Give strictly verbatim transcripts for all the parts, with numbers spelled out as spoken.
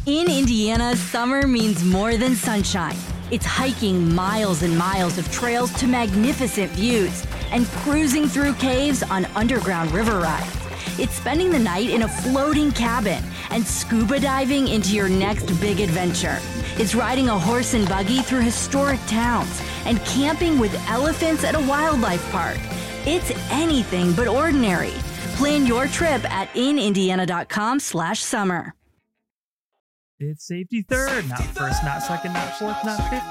In Indiana, summer means more than sunshine. It's hiking miles and miles of trails to magnificent views and cruising through caves on underground river rides. It's spending the night in a floating cabin and scuba diving into your next big adventure. It's riding a horse and buggy through historic towns and camping with elephants at a wildlife park. It's anything but ordinary. Plan your trip at inindiana.com slash summer. It's safety third, not first, not second, not fourth, not fifth,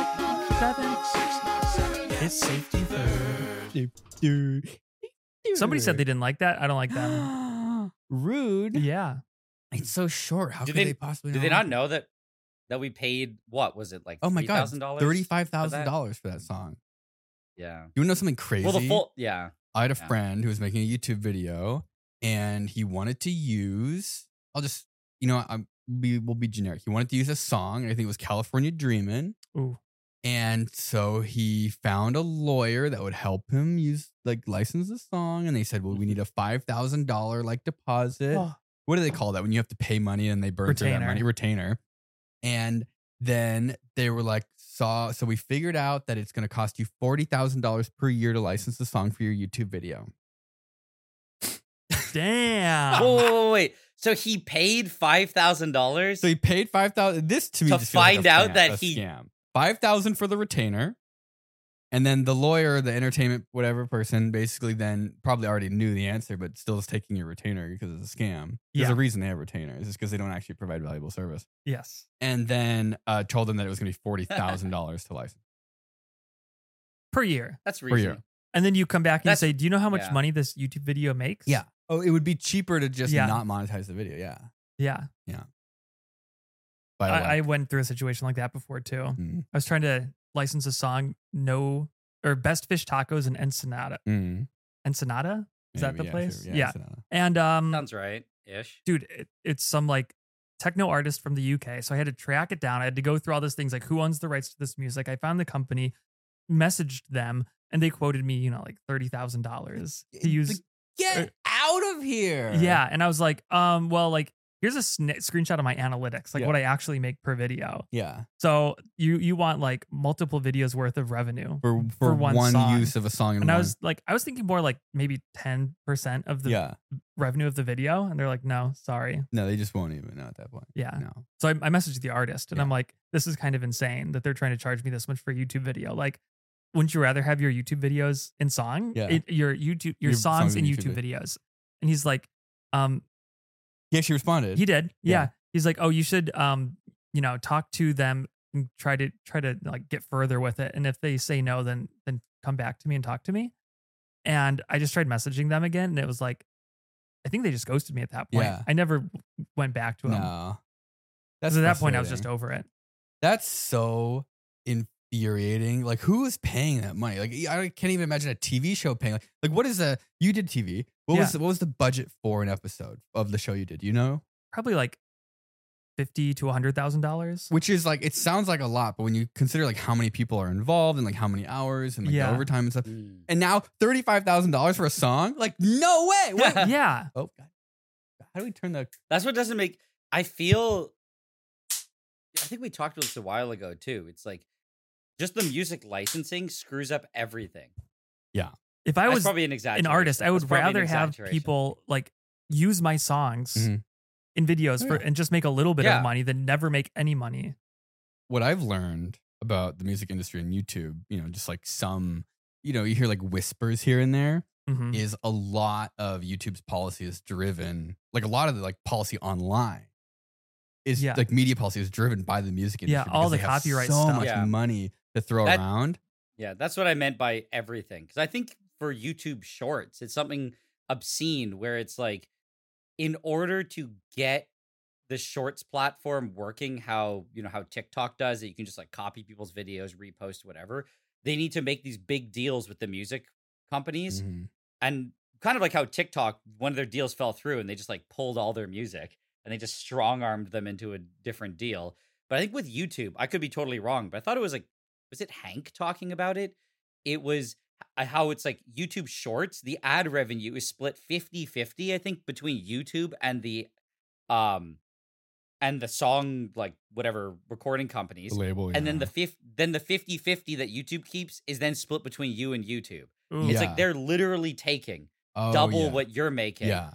seventh. It's safety third. Somebody said they didn't like that. I don't like that. Rude. Yeah. It's so short. How Did could they- they, possibly Did not they not like it? know that that we paid what was it like? Oh my three god, thousand dollars, thirty-five thousand dollars for that song. Yeah. You wanna know something crazy? Well, the full yeah. I had a yeah. friend who was making a YouTube video, and he wanted to use. I'll just, you know, I'm be we'll be generic. He wanted to use a song. I think it was California Dreamin'. Ooh. And so he found a lawyer that would help him use like license the song. And they said, well, we need a five thousand dollar like deposit. Oh. What do they call that when you have to pay money and they burn through that Retainer. money? Retainer. And then they were like, saw. So we figured out that it's going to cost you forty thousand dollars per year to license the song for your YouTube video. Damn. Whoa, whoa, whoa, wait. So he paid five thousand dollars. So he paid five thousand. This to me To just feels like find a out scam- that a he- scam. Five thousand for the retainer, and then the lawyer, the entertainment whatever person, basically then probably already knew the answer, but still is taking your retainer because it's a scam. There's Yeah. a reason they have retainers. It's because they don't actually provide valuable service. Yes. And then uh, told them that it was going to be forty thousand dollars to license. Per year. That's Per year. reasonable. And then you come back and you That's- say, do you know how much yeah. money this YouTube video makes? Yeah. Oh, it would be cheaper to just Yeah. not monetize the video. Yeah. Yeah. By I, what? I went through a situation like that before too. Mm. I was trying to license a song, no, or Best Fish Tacos in Ensenada. Mm. Ensenada? Is that Maybe, the yeah, place? sure. Yeah. it's not- And um, Sounds right. Ish. dude, it, it's some like techno artist from the U K. So I had to track it down. I had to go through all these things like who owns the rights to this music. I found the company, messaged them, and they quoted me, you know, like thirty thousand dollars to use. Like, Get out of here. Yeah. And I was like, um, well, like, here's a sn- screenshot of my analytics, like Yeah. what I actually make per video. Yeah. So you you want like multiple videos worth of revenue. For, for, For one one, song. use of a song. In And I one- was like, I was thinking more like maybe ten percent of the yeah. revenue of the video. And they're like, no, sorry. No, they just won't even know at that point. Yeah. No. So I, I messaged the artist and Yeah. I'm like, this is kind of insane that they're trying to charge me this much for a YouTube video. Like, wouldn't you rather have your YouTube videos in song? Yeah. It, your YouTube, your, Your songs songs in in YouTube, YouTube videos. And he's like, um, He actually responded. he did. Yeah. Yeah. He's like, oh, you should, um, you know, talk to them and try to try to like get further with it. And if they say no, then then come back to me and talk to me. And I just tried messaging them again, and it was like, I think they just ghosted me at that point. Yeah. I never went back to them. No. Because at that point, I was frustrating. just over it. That's so infuriating. Like, who is paying that money? Like, I can't even imagine a T V show paying. Like, like what is a? You did T V. What was Yeah. what was the budget for an episode of the show you did? You know, Probably like fifty to a hundred thousand dollars. which is like it sounds like a lot, but when you consider like how many people are involved and like how many hours and like Yeah. the overtime and stuff, Mm. and now thirty five thousand dollars for a song? Like, no way. What? Yeah. Oh, God. How do we turn the? That's what doesn't make. I feel. I think we talked about this a while ago too. It's like just the music licensing screws up everything. If I That's was probably an an exaggeration. artist, I That's would probably an rather have exaggeration. people like use my songs Mhm. in videos Oh, for yeah. and just make a little bit Yeah. of money than never make any money. What I've learned about the music industry and YouTube, you know, just like some, you know, you hear like whispers here and there, Mhm. is a lot of YouTube's policy is driven, like a lot of the like policy online is Yeah. like media policy is driven by the music industry. Yeah, all because the they have copyright so stuff. much Yeah. money to throw That- around. Yeah, that's what I meant by everything. Because I think for YouTube Shorts, it's something obscene where it's like, in order to get the Shorts platform working, how you know how TikTok does it, you can just like copy people's videos, repost whatever. They need to make these big deals with the music companies, Mhm. and kind of like how TikTok, one of their deals fell through, and they just like pulled all their music and they just strong armed them into a different deal. But I think with YouTube, I could be totally wrong, but I thought it was like, was it Hank talking about it? It was h- how it's like YouTube Shorts, the ad revenue is split fifty-fifty, I think, between YouTube and the um and the song, like whatever recording companies, The label, and then yeah. the fifth, then the fifty-fifty that YouTube keeps is then split between you and YouTube. Ooh. It's Yeah. like they're literally taking Oh, double yeah. what you're making. Yeah.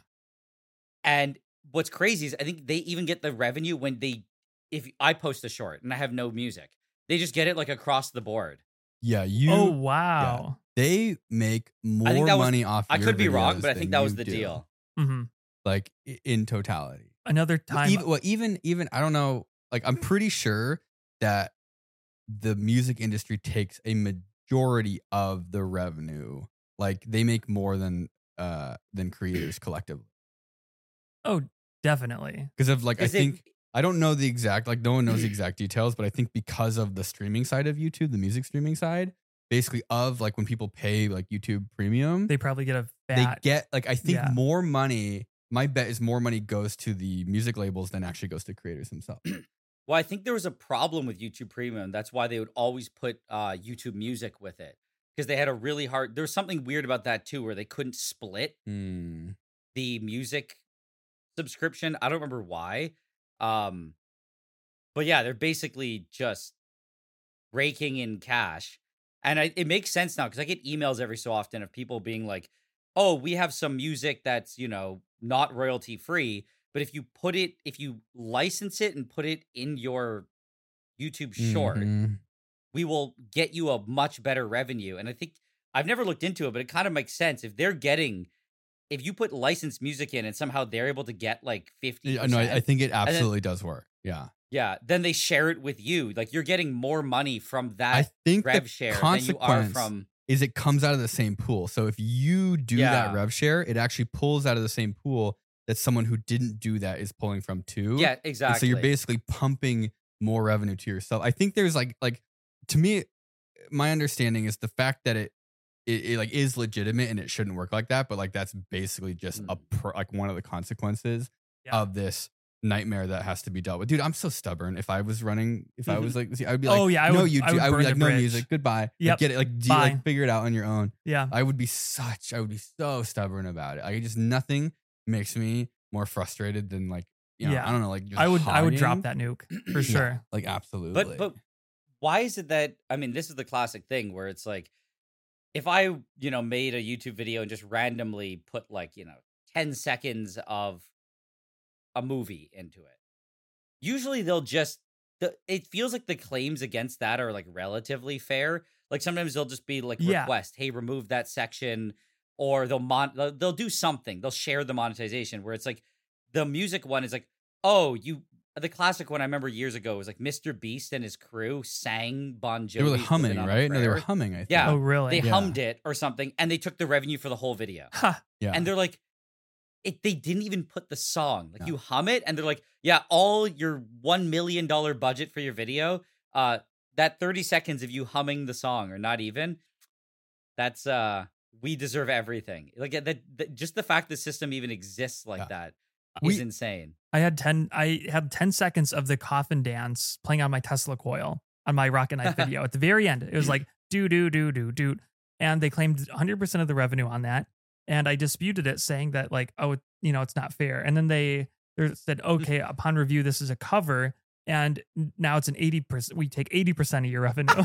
And what's crazy is I think they even get the revenue when they, if I post a short and I have no music, they just get it like across the board. Yeah. You. Oh wow. They make more I think that was- money off. I your could be wrong, videos but I think than that was you the do, deal. hmm Like i- in totality. Another time. Even, well, even even I don't know. Like I'm pretty sure that the music industry takes a majority of the revenue. Like they make more than uh than creators collectively. oh, definitely. Because of like I Is it- think I don't know the exact like no one knows the exact details, but I think because of the streaming side of YouTube, the music streaming side, basically of like when people pay like YouTube Premium, They probably get a they fat. get like I think Yeah. more money. My bet is more money goes to the music labels than actually goes to creators themselves. Well, I think there was a problem with YouTube Premium. That's why they would always put uh, YouTube Music with it, because they had a really hard. There was something weird about that too, where they couldn't split Hmm. the music subscription. I don't remember why. Um, but yeah, they're basically just raking in cash, and I, it makes sense now because I get emails every so often of people being like, "Oh, we have some music that's you know not royalty free." But if you put it, if you license it and put it in your YouTube short, Mhm. we will get you a much better revenue. And I think I've never looked into it, but it kind of makes sense. If they're getting, if you put licensed music in and somehow they're able to get like fifty, Yeah, no, I, I think it then- absolutely does work. Yeah, yeah, then they share it with you. Like you're getting more money from I that think rev the share than you are consequence from. is it comes out of the same pool. So if you do Yeah. that rev share, it actually pulls out of the same pool that someone who didn't do that is pulling from too. Yeah, And exactly. so you're basically pumping more revenue to yourself. I think there's like like to me, my understanding is the fact that it it, it like is legitimate and it shouldn't work like that, but like that's basically just a pro, like one of the consequences Yeah. of this nightmare that has to be dealt with. Dude, I'm so stubborn. If I was running, if I was like, see, I would be like, Oh, yeah, I no would- YouTube. I would I would burn be like, the no bridge. music. Goodbye. Like, Yep. get it. Like, do, Bye. like, figure it out on your own. Yeah. I would be such. I would be so stubborn about it. I just nothing makes me more frustrated than like, you know, Yeah. I don't know, like just I would. I would drop hogging. that nuke for sure. Like absolutely. But but why is it that I mean this is the classic thing where it's like if I you know made a YouTube video and just randomly put like you know ten seconds of a movie into it, usually they'll just the it feels like the claims against that are like relatively fair. Like sometimes they'll just be like Yeah. request, hey, remove that section, or they'll mon they'll, they'll do something. They'll share the monetization where it's like the music one is like, oh, you. The classic one I remember years ago was like Mister Beast and his crew sang Bon Jovi's they were like humming, Living on a right? No, they were Prayer. humming. I think. Yeah. Oh really? They Yeah. hummed it or something, and they took the revenue for the whole video. Ha. Yeah. And they're like, it. They didn't even put the song. Like No. you hum it, and they're like, yeah, all your one million dollar budget for your video, uh, that thirty seconds of you humming the song, or not even. That's uh, we deserve everything. Like that, that just the fact the system even exists like Yeah. that is We- insane. I had ten. I had ten seconds of the coffin dance playing on my Tesla coil on my Rocket Knife video. At the very end, it was like do do do do do, and they claimed one hundred percent of the revenue on that. And I disputed it, saying that like, oh, you know, it's not fair. And then they they said, okay, upon review, this is a cover, and now it's an eighty percent. We take eighty percent of your revenue.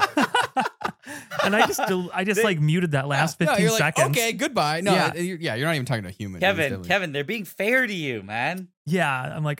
And I just del- I just They- like muted that last No, fifteen you're like, seconds. okay, goodbye. No, Yeah. yeah. You're, yeah, you're not even talking to a human. Kevin, Instantly. Kevin, they're being fair to you, man. Yeah, I'm like,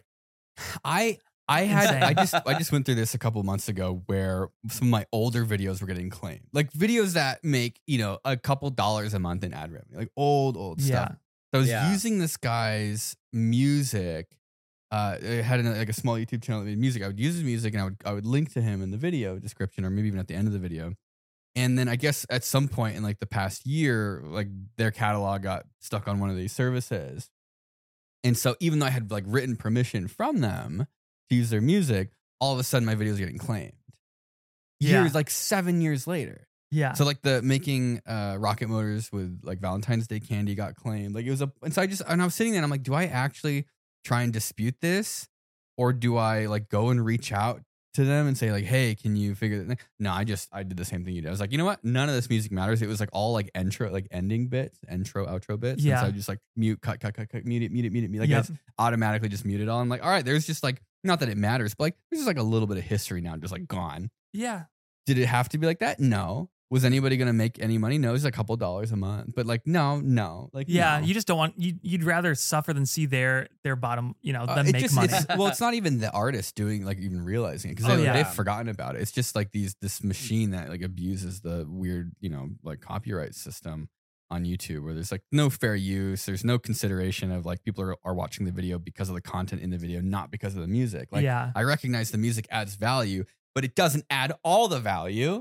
I I had I Insane. just I just went through this a couple months ago where some of my older videos were getting claimed, like videos that make you know a couple dollars a month in ad revenue, like old old yeah, stuff. So I was Yeah. using this guy's music. Uh, it had an, like a small YouTube channel that made music. I would use his music and I would I would link to him in the video description or maybe even at the end of the video. And then I guess at some point in like the past year, like their catalog got stuck on one of these services. And so even though I had like written permission from them to use their music, all of a sudden my videos are getting claimed. Yeah. Years, like seven years later. yeah. So like the making uh, rocket motors with like Valentine's Day candy got claimed. Like it was a, and so I just, and I was sitting there and I'm like, do I actually try and dispute this? Or do I like go and reach out to them and say like, hey, can you figure that? No, I just, I did the same thing you did. I was like, you know what? None of this music matters. It was like all like intro, like ending bits, intro, outro bits. Yeah. And so I just like mute, cut, cut, cut, cut, mute it, mute it, mute it, mute it. Like Yep. I just automatically just muted all. I'm like, all right, there's just like Not that it matters, but like there's just like a little bit of history now, just like gone. Yeah. Did it have to be like that? No. Was anybody going to make any money? No, it's a couple dollars a month. But like, no, no. Like, Yeah. no. You just don't want, you, you'd rather suffer than see their, their bottom, you know, Uh, them it make just, money. it's- well, it's not even the artist doing like even realizing it because Oh, they, yeah. they've forgotten about it. It's just like these this machine that like abuses the weird, you know, like copyright system on YouTube where there's like no fair use. There's no consideration of like people are, are watching the video because of the content in the video, not because of the music. Like Yeah. I recognize the music adds value, but it doesn't add all the value.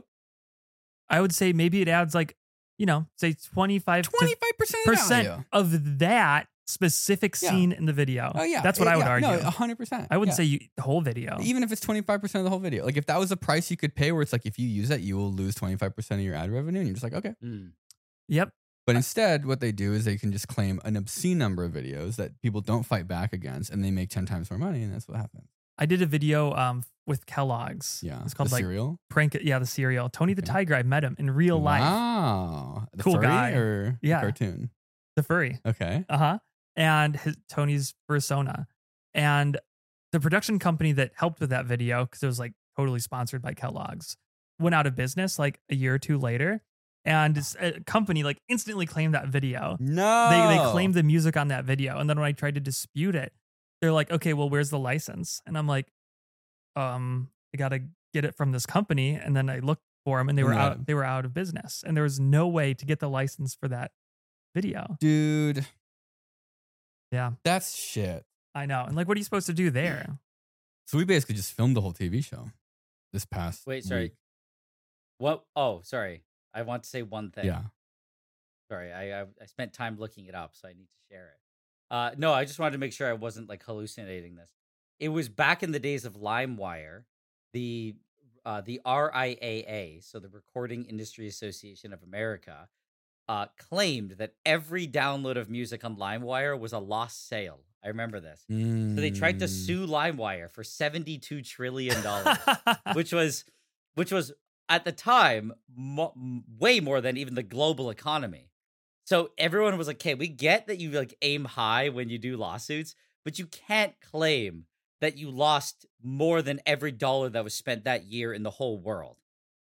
I would say maybe it adds like, you know, say twenty-five twenty-five percent of the percent value. of that specific Yeah. scene in the video. Oh yeah. That's what Yeah, I would yeah. argue. No, one hundred percent. I wouldn't Yeah. say you, the whole video. Even if it's twenty-five percent of the whole video. Like if that was a price you could pay where it's like if you use that, you will lose twenty-five percent of your ad revenue. And you're just like, okay. Mm. Yep. But instead, what they do is they can just claim an obscene number of videos that people don't fight back against and they make ten times more money. And that's what happens. I did a video um with Kellogg's. Yeah. It's called the like cereal. Prank It. Yeah, the cereal. Tony the Okay. Tiger. I met him in real life. Wow. The Cool furry guy. or the Yeah. cartoon? The furry. Okay. Uh huh. And his, Tony's persona. And the production company that helped with that video, because it was like totally sponsored by Kellogg's, went out of business like a year or two later. And it's a company like instantly claimed that video. No. They they claimed the music on that video. And then when I tried to dispute it, they're like, okay, well, where's the license? And I'm like, um, I gotta get it from this company. And then I looked for them and they were No. out they were out of business. And there was no way to get the license for that video. Dude. Yeah. That's shit. I know. And like, what are you supposed to do there? So we basically just filmed the whole T V show this past Wait, sorry. week. What? Oh, sorry. I want to say one thing. Yeah. Sorry, I, I I spent time looking it up, so I need to share it. Uh, no, I just wanted to make sure I wasn't like hallucinating this. It was back in the days of LimeWire, the uh, the R I A A, so the Recording Industry Association of America, uh, claimed that every download of music on LimeWire was a lost sale. I remember this. So they tried to Mm. sue LimeWire for seventy-two trillion dollars, which was which was at the time mo- m- way more than even the global economy. So everyone was like, "Okay, we get that you like aim high when you do lawsuits, but you can't claim that you lost more than every dollar that was spent that year in the whole world."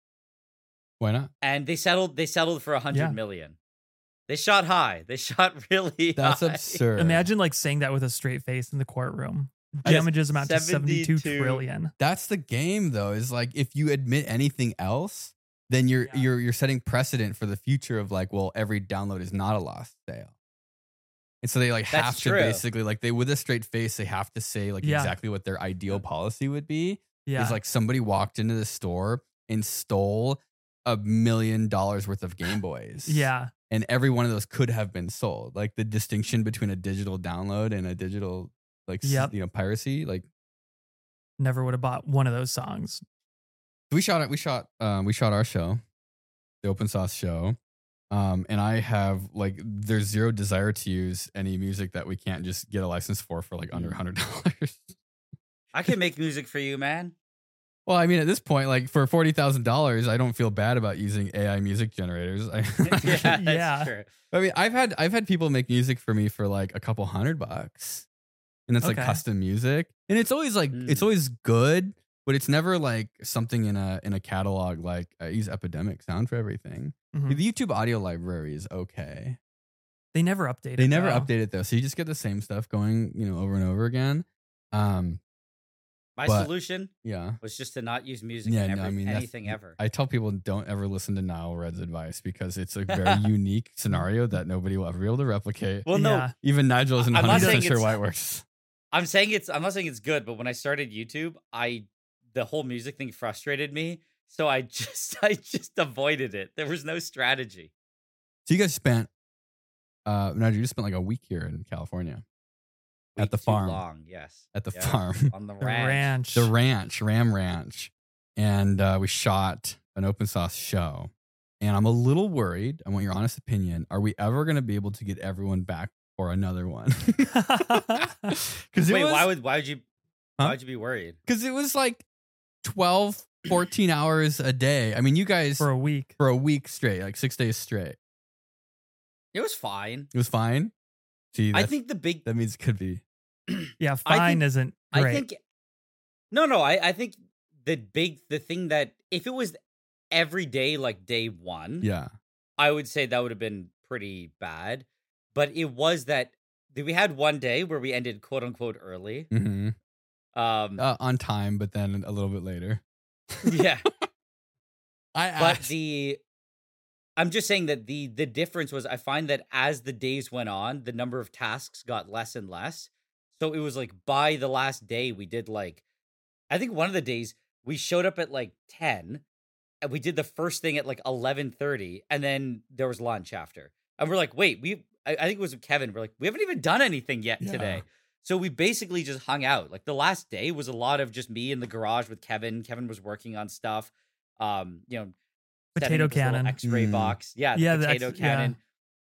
Why not? And they settled. They settled for a hundred Yeah. million. They shot high. They shot really That's high. absurd. Imagine like saying that with a straight face in the courtroom. I- Damages amount to seventy-two seventy-two trillion. That's the game, though. Is like if you admit anything else, then you're Yeah. you're you're setting precedent for the future of like, well, every download is not a lost sale. And so they like That's have true. to basically like they with a straight face, they have to say like Yeah. exactly what their ideal policy would be. Yeah. Is like somebody walked into the store and stole a million dollars worth of Game Boys. yeah. And every one of those could have been sold. Like the distinction between a digital download and a digital like s- Yep. you know piracy, like Never would have bought one of those songs. we shot it. We shot. Um, we shot our show, the Open Sauce show. Um, and I have like, there's zero desire to use any music that we can't just get a license for for like under a hundred dollars. I can make music for you, man. Well, I mean, at this point, like for forty thousand dollars, I don't feel bad about using A I music generators. I, yeah, that's Yeah. true. I mean, I've had I've had people make music for me for like a couple hundred bucks, and it's like Okay. custom music, and it's always like Mm. it's always good, but it's never like something in a in a catalog. Like I use Epidemic Sound for everything. Mhm. The YouTube audio library is okay. They never updated. They never though. update it though, so you just get the same stuff going, you know, over and over again. Um, My But- solution yeah. was just to not use music Yeah, in no, every, I mean, that's- anything ever. I tell people don't ever listen to Nile Red's advice because it's a very unique scenario that nobody will ever be able to replicate. well, no, Yeah. Even Nigel isn't I'm one not hundred percent saying sure it's- why it works. I'm saying it's. I'm not saying it's good, but when I started YouTube, I the whole music thing frustrated me, so I just I just avoided it. There was no strategy. So you guys spent, uh, Nigel, you just spent like a week here in California at Week the too farm. long, yes, At the Yes. farm. on the The ranch. ranch. The ranch, Ram Ranch. And uh, we shot an Open Sauce show. And I'm a little worried. I want your honest opinion. Are we ever going to be able to get everyone back for another one? Because Wait, why would why would you Huh? why would you be worried? Because it was like twelve, fourteen hours a day. I mean, you guys for a week. for a week straight, like six days straight. It was fine. It was fine. See, I that's- think the big. that means it could be. Yeah, I fine think- isn't great. I think No, no, I, I think the big, the thing that if it was every day, like day one, Yeah. I would say that would have been pretty bad. But it was that we had one day where we ended quote unquote early. Mm-hmm. Um, Uh, on time, but then a little bit later. yeah. I But asked. the, I'm just saying that the the difference was I find that as the days went on, the number of tasks got less and less. So it was like by the last day, we did like, I think one of the days we showed up at like ten and we did the first thing at like eleven thirty and then there was lunch after. And we're like, wait, we, I, I think it was with Kevin. We're like, we haven't even done anything yet Yeah. today. So we basically just hung out. Like the last day was a lot of just me in the garage with Kevin. Kevin was working on stuff. Um, you know, setting Potato up this little cannon. X-ray Mm. box. Yeah, the Yeah, the potato X- yeah. cannon.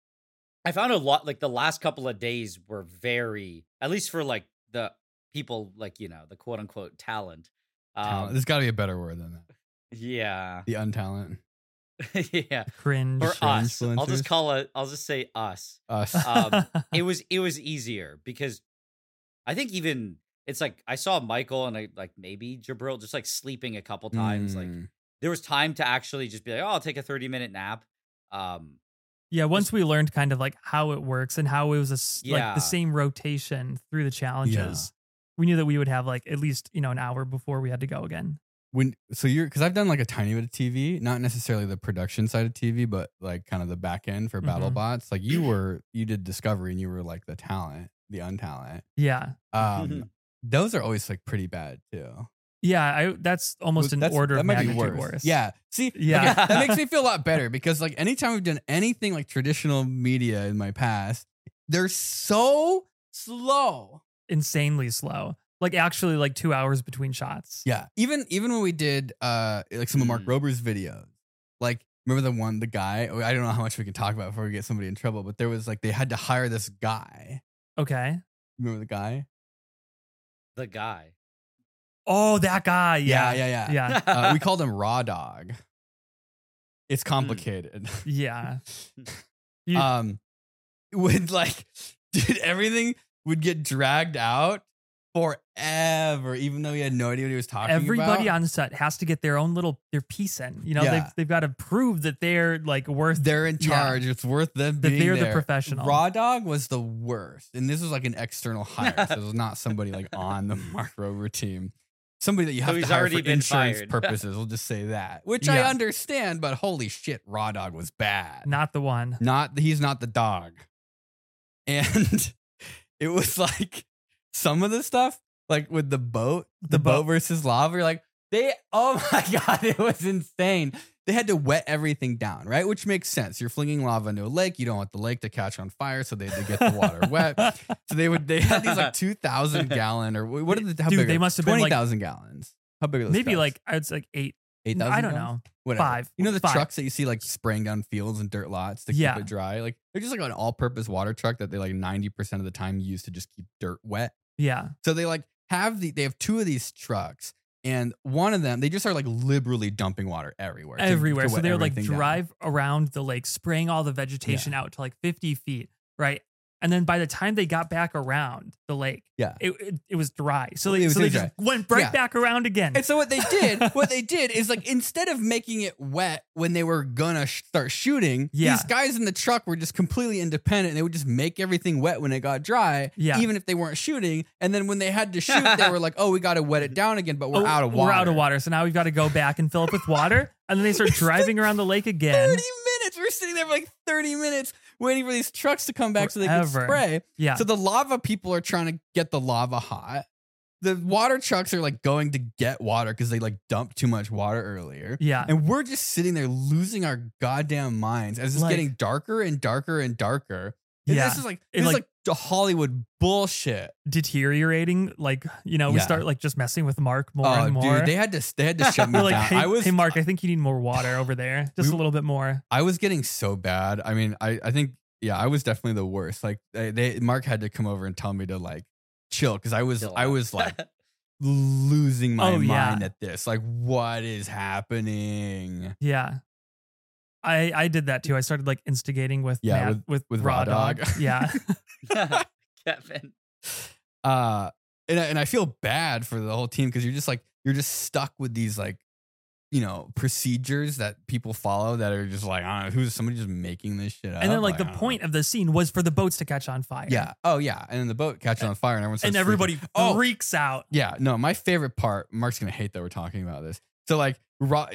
I found a lot, like the last couple of days were very, at least for like the people, like, you know, the quote unquote talent. Talent. Um, There's got to be a better word than that. yeah. The untalent. yeah. Cringe. Or Cringe us. I'll influencers? just call it, I'll just say us. Us. Um, it was, it was easier because I think even it's like, I saw Michael and I like maybe Jabril just like sleeping a couple times. Like Mm. there was time to actually just be like, oh, I'll take a thirty minute nap. Um, Yeah, once we learned kind of like how it works and how it was a, s- like Yeah. the same rotation through the challenges, we knew that we would have like at least, you know, an hour before we had to go again. When so you're because I've done like a tiny bit of T V, not necessarily the production side of T V, but like kind of the back end for Mhm. BattleBots. Like you were, you did Discovery, and you were like the talent, the untalent. Yeah. Um, those are always like pretty bad too. Yeah, I that's almost an That's- order that of might be magnitude worse. worse. Yeah. See, Yeah. okay, that makes me feel a lot better because like anytime we've done anything like traditional media in my past, they're so slow. Insanely slow. Like actually like two hours between shots. Yeah. Even even when we did uh like some of Mark Mm. Rober's videos, like remember the one, the guy, I don't know how much we can talk about before we get somebody in trouble, but there was like they had to hire this guy. Okay. Remember the guy? the guy. Oh, that guy. Yeah. Yeah, yeah, Yeah. Uh, we called him Raw Dog. It's complicated. Yeah. You- um would like dude, everything would get dragged out forever, even though he had no idea what he was talking Everybody about. on set has to get their own little their piece in. You know, Yeah. they've they've got to prove that they're like worth They're in Yeah. charge. It's worth them that being they're the there. professional. Raw Dog was the worst, and this was like an external hire. So it was not somebody like on the Mark Rober team. Somebody that you have So to he's hire already for been insurance fired. purposes. We'll just say that, which I Yeah. understand. But holy shit, Raw Dog was bad. Not the one. Not he's not the dog, and it was like some of the stuff, like with the boat, the, The boat. boat. versus lava. You're like they, oh my god, it was insane. They had to wet everything down, right? Which makes sense. You're flinging lava into a lake. You don't want the lake to catch on fire, so they had to get the water wet. So they would they had these like two thousand gallon or what are the how Dude, big they are- must have been, like- twenty thousand gallons. How big are those? Maybe trucks? like it's like eight. eight thousand. I don't know. Whatever. Five. You know the Five. trucks that you see like spraying down fields and dirt lots to Yeah. keep it dry? Like they're just like an all-purpose water truck that they like ninety percent of the time use to just keep dirt wet. Yeah. So they like have the they have two of these trucks, and one of them they just are like liberally dumping water everywhere. to- to Everywhere. So wet they would like everything down. drive around the lake, spraying all the vegetation out to like fifty feet. Right. And then by the time they got back around the lake, Yeah. it it, it was dry. So, It they, was so they dry. just went right Yeah. back around again. And so what they did, what they did is like instead of making it wet when they were gonna sh- start shooting, Yeah. these guys in the truck were just completely independent. And they would just make everything wet when it got dry, Yeah. even if they weren't shooting. And then when they had to shoot, they were like, "Oh, we got to wet it down again, but we're Oh, out of water. We're out of water. So now we've got to go back and fill up with water. And then they start driving around the lake again. Thirty minutes. We're sitting there for like thirty minutes waiting for these trucks to come back so they can Forever. spray. Yeah. So the lava people are trying to get the lava hot. The water trucks are like going to get water because they like dumped too much water earlier. Yeah. And we're just sitting there losing our goddamn minds as it's Like- getting darker and darker and darker. And Yeah. This is like It, this is like- like the Hollywood bullshit. Deteriorating. Like, you know, we Yeah. start like just messing with Mark more Oh, and more. dude, they had to they had to shut me We're like, down. hey, I was hey, Mark, I think you need more water over there. Just We- a little bit more. I was getting so bad. I mean, I I think yeah, I was definitely the worst. Like they, they Mark had to come over and tell me to like chill because I was Chill I out. was like losing my Oh, yeah. mind at this. Like, what is happening? Yeah. I I did that too. I started like instigating with Yeah, Matt- with- with, with Raw Raw Dog. Dog. Yeah. Kevin. Uh and I, and I feel bad for the whole team because you're just like you're just stuck with these like you know procedures that people follow that are just like I don't know who's somebody just making this shit up. And then like, like the point of the scene was for the boats to catch on fire. yeah oh yeah and then the boat catches on fire and everyone starts and everybody freaking- oh freaks out. yeah no my favorite part. Mark's gonna hate that we're talking about this. So like Ro-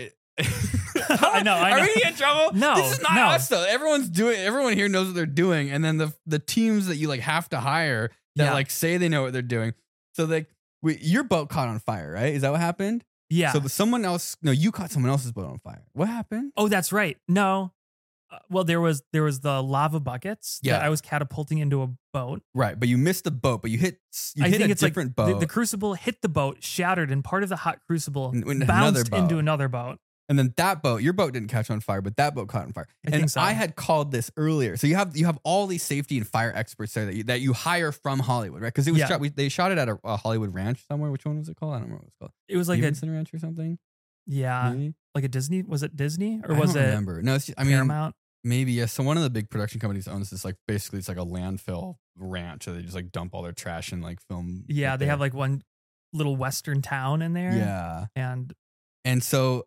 I know, I know. Are we in trouble? No, this is not no. us though. Everyone's doing. Everyone here knows what they're doing, and then the the teams that you like have to hire that Yeah. like say they know what they're doing. So like, we, your boat caught on fire, right? Is that what happened? Yeah. So the, someone else, no, you caught someone else's boat on fire. What happened? Oh, that's right. No. Uh, well, there was there was the lava buckets Yeah. that I was catapulting into a boat. Right, but you missed the boat, but you hit. You I hit think a it's like different the, boat, the crucible hit the boat, shattered, and part of the hot crucible In- in another bounced boat. into another boat. and then that boat, your boat didn't catch on fire, but that boat caught on fire. I and think so. I had called this earlier. So you have you have all these safety and fire experts there that you, that you hire from Hollywood, right? Because it was Yeah. shot, we, they shot it at a, a Hollywood ranch somewhere. Which one was it called? I don't remember what it was called. It was like Stevenson Ranch or something. a yeah, Maybe? like a Disney. Was it Disney or I was don't it remember. No, it's just, I mean, Paramount? maybe yes. So one of the big production companies owns this. Like basically, it's like a landfill ranch. So they just like dump all their trash and like film. Yeah, it they there. have like one little western town in there. yeah, and and so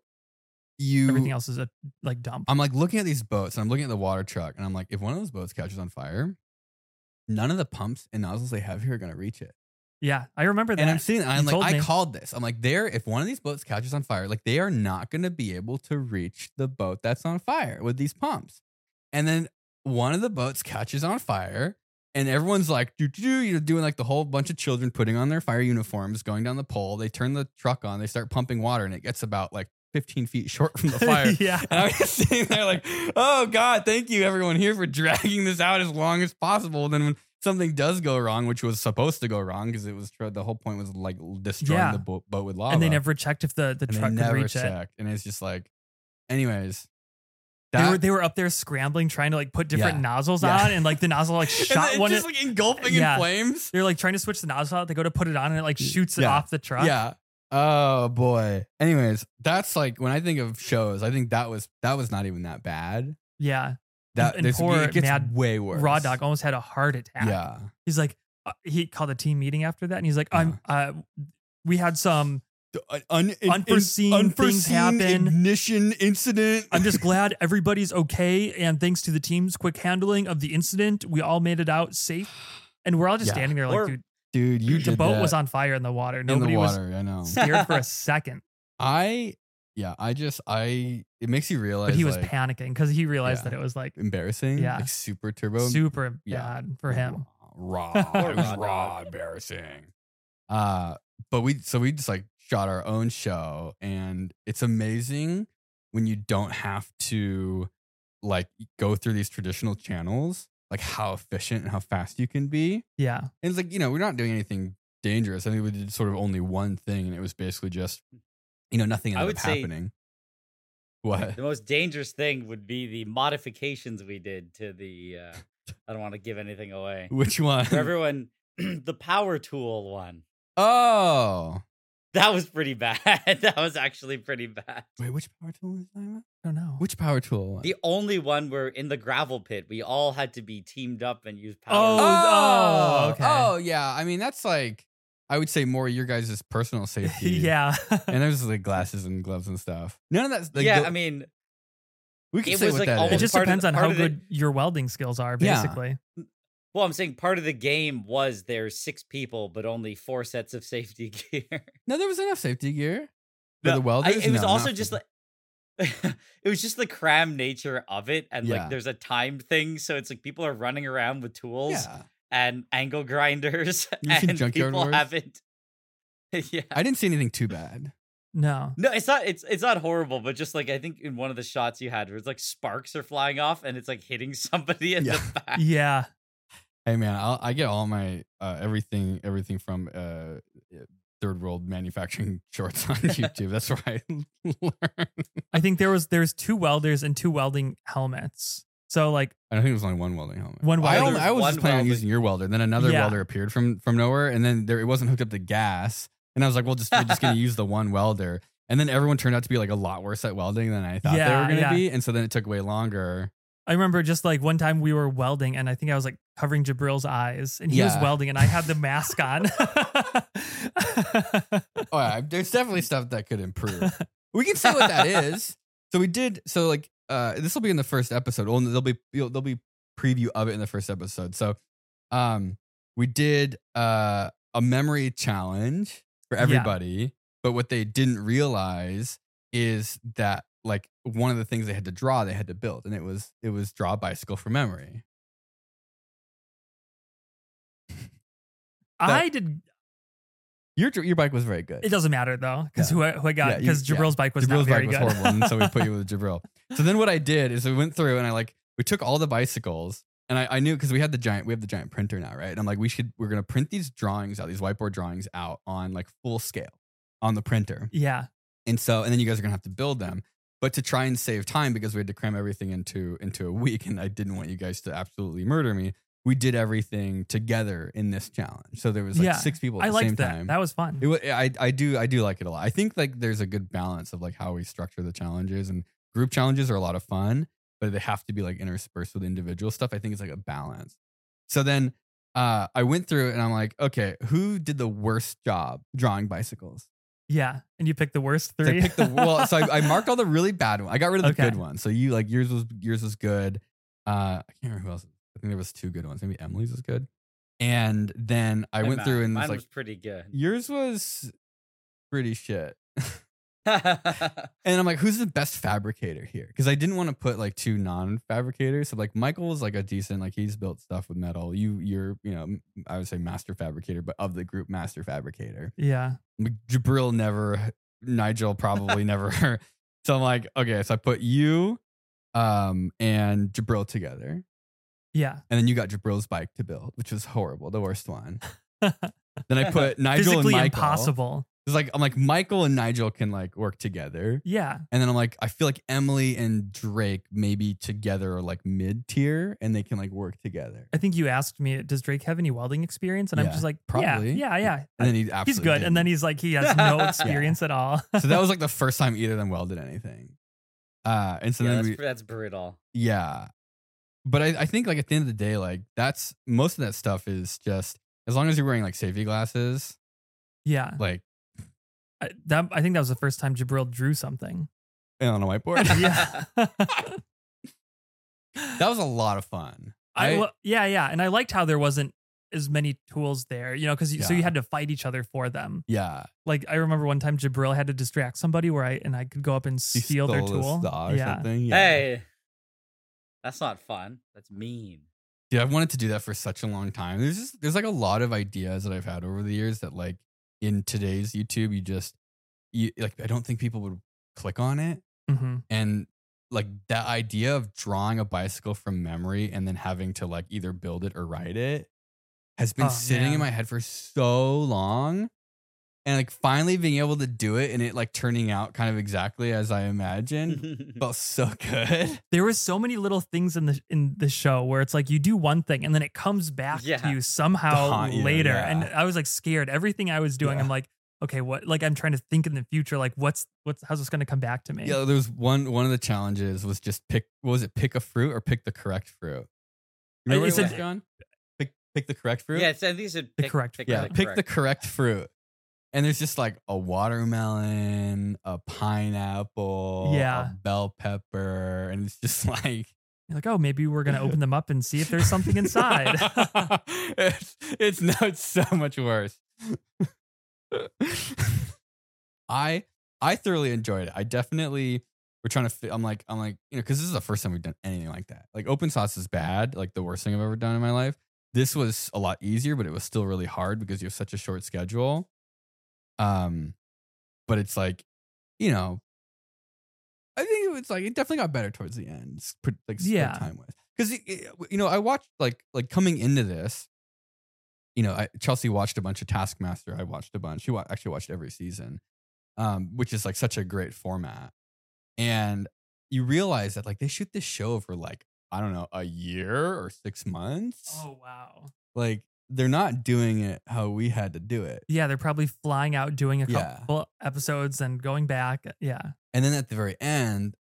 you everything else is a like dump. I'm like looking at these boats and I'm looking at the water truck and I'm like, if one of those boats catches on fire, none of the pumps and nozzles they have here are gonna reach it. Yeah, I remember that. And I'm seeing, and I'm You like, told I me. called this. I'm like, there, if one of these boats catches on fire, like they are not gonna be able to reach the boat that's on fire with these pumps. And then one of the boats catches on fire. And everyone's like, do, do, do, you know, doing like the whole bunch of children putting on their fire uniforms, going down the pole. They turn the truck on, they start pumping water, and it gets about like fifteen feet short from the fire. Yeah. And I was sitting there like, oh God, thank you everyone here for dragging this out as long as possible. Then when something does go wrong, which was supposed to go wrong because it was the whole point was like destroying Yeah. the boat, boat with lava. and they never checked if the, the And truck they could never reach it. checked. And it's just like, anyways. They that- were they were up there scrambling, trying to like put different Yeah. nozzles Yeah. on, and like the nozzle like and shot it's one. just It, like engulfing Yeah. in flames. they're like trying to switch the nozzle out. They go to put it on, and it like shoots it Yeah. off the truck. Yeah. Oh boy. Anyways, that's like when I think of shows, I think that was that was not even that bad. yeah. That And there's- poor it gets Mad way worse. Raw Dog almost had a heart attack. Yeah. He's like, uh, he called a team meeting after that, and he's like, I'm. Uh, we had some. The un- un- in- Unforeseen in- things happen. Ignition incident. I'm just glad everybody's okay, and thanks to the team's quick handling of the incident, we all made it out safe. And we're all just Yeah. standing there like, Or- dude, Dude, you the did boat that was on fire in the water. in Nobody the was water. I know. scared for a second. I yeah, I just I it makes you realize But he was like, panicking because he realized Yeah. that it was like embarrassing. Yeah. Like super turbo. super yeah. bad for him. Raw. Poor it was Raw raw Dog. embarrassing. Uh but we so we just like shot our own show, and it's amazing when you don't have to like go through these traditional channels, like how efficient and how fast you can be. Yeah. And it's like, you know, we're not doing anything dangerous. I think we did sort of only one thing, and it was basically just, you know, nothing I ended would up say- happening. What? The most dangerous thing would be the modifications we did to the. Uh, I don't want to give anything away. Which one? For everyone, the power tool one. Oh. That was pretty bad. That was actually pretty bad. Wait, which power tool was that? I don't know. Which power tool? The only one where in the gravel pit, we all had to be teamed up and use power. Oh, oh, okay. Oh, yeah. I mean, that's like, I would say more your guys' personal safety. yeah. And there's like glasses and gloves and stuff. None of that's like, yeah, the- I mean, we can it say was what like that almost It is. just part of depends the- on part how of the- good your welding skills are, Yeah. basically. well, I'm saying part of the game was there's six people, but only four sets of safety gear. No, there was enough safety gear for No, the I- welders. it was No, also not just for- like it was just the cram nature of it, and Yeah. like there's a time thing, so it's like people are running around with tools yeah. and angle grinders, You seen and Junkyard people Wars? haven't. yeah, I didn't see anything too bad. No. no, it's not. It's it's not horrible, but just like I think in one of the shots you had, where it's like sparks are flying off and it's like hitting somebody in Yeah. the back. Yeah. Hey man, I'll, I get all my uh, everything everything from uh, third world manufacturing shorts on YouTube. That's where I learn. I think there was there's two welders and two welding helmets. So like I think it was only one welding helmet. One I, welder. only, I was One just planning on welding- using your welder. Then another Yeah. welder appeared from from nowhere, and then there it wasn't hooked up to gas. And I was like, well, just we're just gonna use the one welder. And then everyone turned out to be like a lot worse at welding than I thought they Yeah, were gonna yeah. be. And so then it took way longer. I remember just like one time we were welding and I think I was like covering Jabril's eyes and he was Yeah. welding and I had the mask on. Oh, yeah, there's definitely stuff that could improve. We can say what that is. So we did. So like, uh, this will be in the first episode. Well, there'll be there'll be preview of it in the first episode. So, um, we did uh a memory challenge for Yeah. everybody, but what they didn't realize is that like one of the things they had to draw, they had to build, and it was it was draw a bicycle from memory. I did. Your your bike was very good. It doesn't matter though, because Yeah. who, I- who I got, Yeah, you- because yeah. Jabril's bike was Jabril's not very bike was good. horrible, and so we put you with Jabril. So then what I did is we went through and I like we took all the bicycles, and I, I knew because we had the giant we have the giant printer now, right? And I'm like, we should we're gonna print these drawings out, these whiteboard drawings out on like full scale on the printer. Yeah. And so and then you guys are gonna have to build them. But to try and save time because we had to cram everything into into a week, and I didn't want you guys to absolutely murder me. We did everything together in this challenge. So there was like Yeah. six people at I the liked same that. time. That was fun. It, wa- I I do I do like it a lot. I think like there's a good balance of like how we structure the challenges, and group challenges are a lot of fun, but they have to be like interspersed with individual stuff. I think it's like a balance. So then uh, I went through and I'm like, okay, who did the worst job drawing bicycles? Yeah. And you picked the worst So three. I picked the well. So I, I marked all the really bad ones. I got rid of the Okay. good ones. So you like yours was yours was good. Uh, I can't remember who else. I think there was two good ones. Maybe Emily's was good. And then I Hey, went Matt, through and mine was like, was pretty good. yours was pretty shit. And I'm like, who's the best fabricator here? Because I didn't want to put like two non-fabricators. So like Michael was like a decent, like he's built stuff with metal. You, you're, you know, I would say master fabricator, but of the group, master fabricator. yeah. Like, Jabril never, Nigel probably never. So I'm like, okay, so I put you, um, and Jabril together, Yeah. and then you got Jabril's bike to build, which was horrible, the worst one. Then I put Nigel and Physically Michael. impossible. It's like I'm like Michael and Nigel can like work together. Yeah. And then I'm like, I feel like Emily and Drake maybe together are like mid tier and they can like work together. I think you asked me, does Drake have any welding experience? And I'm Yeah, just like, probably. Yeah, yeah, yeah. And then he He's absolutely good. And then didn't. he's like, he has no experience at all. So that was like the first time either of them welded anything. Uh, and so yeah, then that's, we, that's brutal. yeah. But I, I think like at the end of the day, like that's most of that stuff is just as long as you're wearing like safety glasses, Yeah. like I, that, I think that was the first time Jabril drew something. on a whiteboard. Yeah. That was a lot of fun. I, I- well, yeah, yeah. And I liked how there wasn't as many tools there, you know, because so you Yeah. had to fight each other for them. Yeah. Like I remember one time Jabril had to distract somebody where I and I could go up and He steal their stole his tool. saw or Yeah. something. Yeah. Hey, that's not fun. That's mean. Dude, I've wanted to do that for such a long time. There's just there's like a lot of ideas that I've had over the years that like in today's YouTube, you just you like I don't think people would click on it. hmm And like that idea of drawing a bicycle from memory and then having to like either build it or ride it has been Oh, sitting in man. my head for so long. And like finally being able to do it and it like turning out kind of exactly as I imagined felt so good. There were so many little things in the in the show where it's like you do one thing and then it comes back Yeah. to you somehow haunt you, later. yeah. And I was like scared. Everything I was doing, Yeah. I'm like, okay, what? Like I'm trying to think in the future, like what's what's how's this going to come back to me? Yeah, there was one one of the challenges was just pick what was it, pick a fruit or pick the correct fruit. You remember Uh, what it it's was, a- John? Pick pick the correct fruit? Yeah, it's, I think you said The pick, correct pick fruit. Yeah, the pick correct. the correct fruit. And there's just like a watermelon, a pineapple, Yeah. a bell pepper, and it's just like You're like, oh, maybe we're gonna open them up and see if there's something inside. it's it's no, it's so much worse. I I thoroughly enjoyed it. I definitely we're trying to. Fi- I'm like I'm like you know because this is the first time we've done anything like that. Like open sauce is bad, like the worst thing I've ever done in my life. This was a lot easier, but it was still really hard because you have such a short schedule. Um, but it's like, you know, I think it was like it definitely got better towards the end. It's pretty, like spend Yeah. time with because you know I watched like like coming into this. You know, I, Chelsea watched a bunch of Taskmaster. I watched a bunch. She wa- actually watched every season, um, which is like such a great format. And you realize that like they shoot this show for like I don't know a year or six months. Oh wow. Like they're not doing it how we had to do it. Yeah, they're probably flying out, doing a Yeah. couple episodes and going back. Yeah. And then at the very end,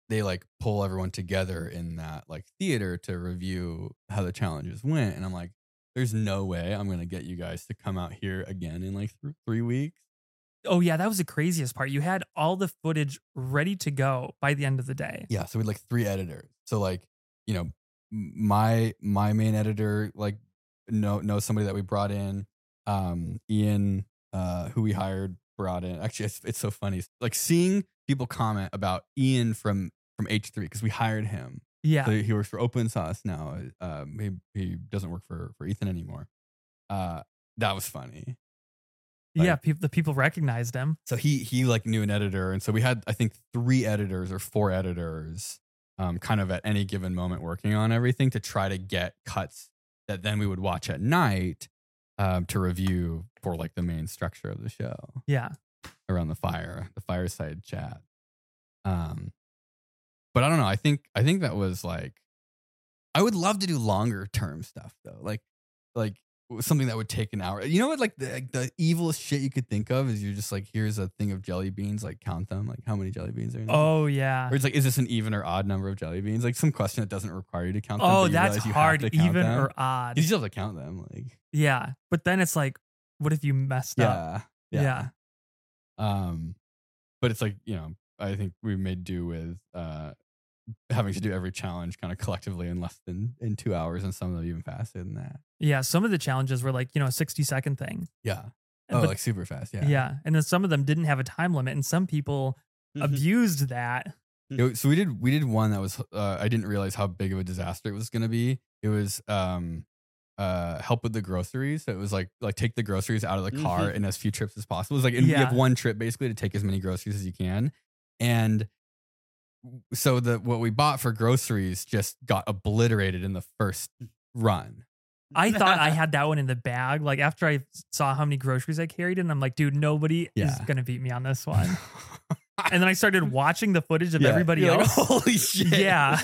they like pull everyone together in that like theater to review how the challenges went. And I'm like, there's no way I'm going to get you guys to come out here again in like th- three weeks. Oh yeah, that was the craziest part. You had all the footage ready to go by the end of the day. Yeah. So we had like three editors. So like, you know, my, my main editor, like know, knows somebody that we brought in, um, Ian, uh, who we hired, brought in. Actually, it's, it's so funny. Like seeing people comment about Ian from, from H three, cause we hired him. Yeah. So he works for Open Sauce now. Um, he, he doesn't work for, for Ethan anymore. Uh, that was funny. Like, yeah, people, the people recognized him. So he he like knew an editor, and so we had I think three editors or four editors, um, kind of at any given moment working on everything to try to get cuts that then we would watch at night, um, to review for like the main structure of the show. Yeah, around the fire, the fireside chat. Um, but I don't know. I think I think that was like, I would love to do longer term stuff though, like like. something that would take an hour. You know what? Like the like the evilest shit you could think of is you're just like, here's a thing of jelly beans. Like count them. Like how many jelly beans are in there? Oh yeah. Or it's like, is this an even or odd number of jelly beans? Like some question that doesn't require you to count them. Oh, but you that's realize you hard. have to count Even them. or odd. You still have to count them. Like Yeah, but then it's like, what if you messed up? yeah, Yeah. yeah. Um, but it's like, you know, I think we made do with uh having to do every challenge kind of collectively in less than in two hours, and some of them even faster than that. Yeah, some of the challenges were like, you know, a sixty second thing. Yeah. Oh, But- like super fast. Yeah. Yeah, and then some of them didn't have a time limit, and some people abused that. It- so we did we did one that was uh, I didn't realize how big of a disaster it was going to be. It was um uh help with the groceries. So it was like like take the groceries out of the car Mhm. in as few trips as possible. It was like, and you Yeah. have one trip basically to take as many groceries as you can. And so the what we bought for groceries just got obliterated in the first run. I thought I had that one in the bag. Like after I saw how many groceries I carried, and I'm like, dude, nobody is Yeah. gonna beat me on this one. And then I started watching the footage of Yeah. everybody You're like, else. holy shit. Yeah.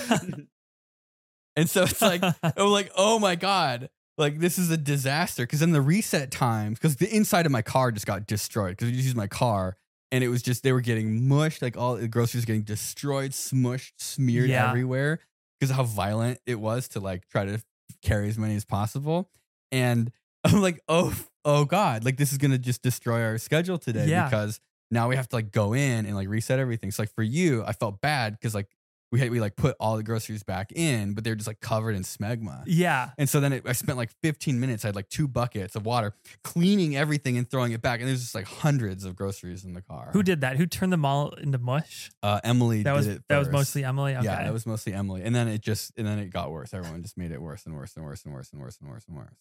And so it's like, I'm like, oh my God, like this is a disaster. Because then the reset times, because the inside of my car just got destroyed because we just used my car, and it was just, they were getting mushed, like all the groceries getting destroyed, smushed, smeared Yeah. everywhere because of how violent it was to like try to carry as many as possible. And I'm like, oh, oh God, like this is going to just destroy our schedule today Yeah. because now we have to like go in and like reset everything. So like for you, I felt bad because like we had, we like put all the groceries back in, but they're just like covered in smegma. Yeah. And so then it, I spent like fifteen minutes. I had like two buckets of water cleaning everything and throwing it back. And there's just like hundreds of groceries in the car. Who did that? Who turned them all into mush? Uh, Emily That was did it that was first. mostly Emily. Okay. Yeah, that was mostly Emily. And then it just, and then it got worse. Everyone just made it worse and worse and worse and worse and worse and worse and worse.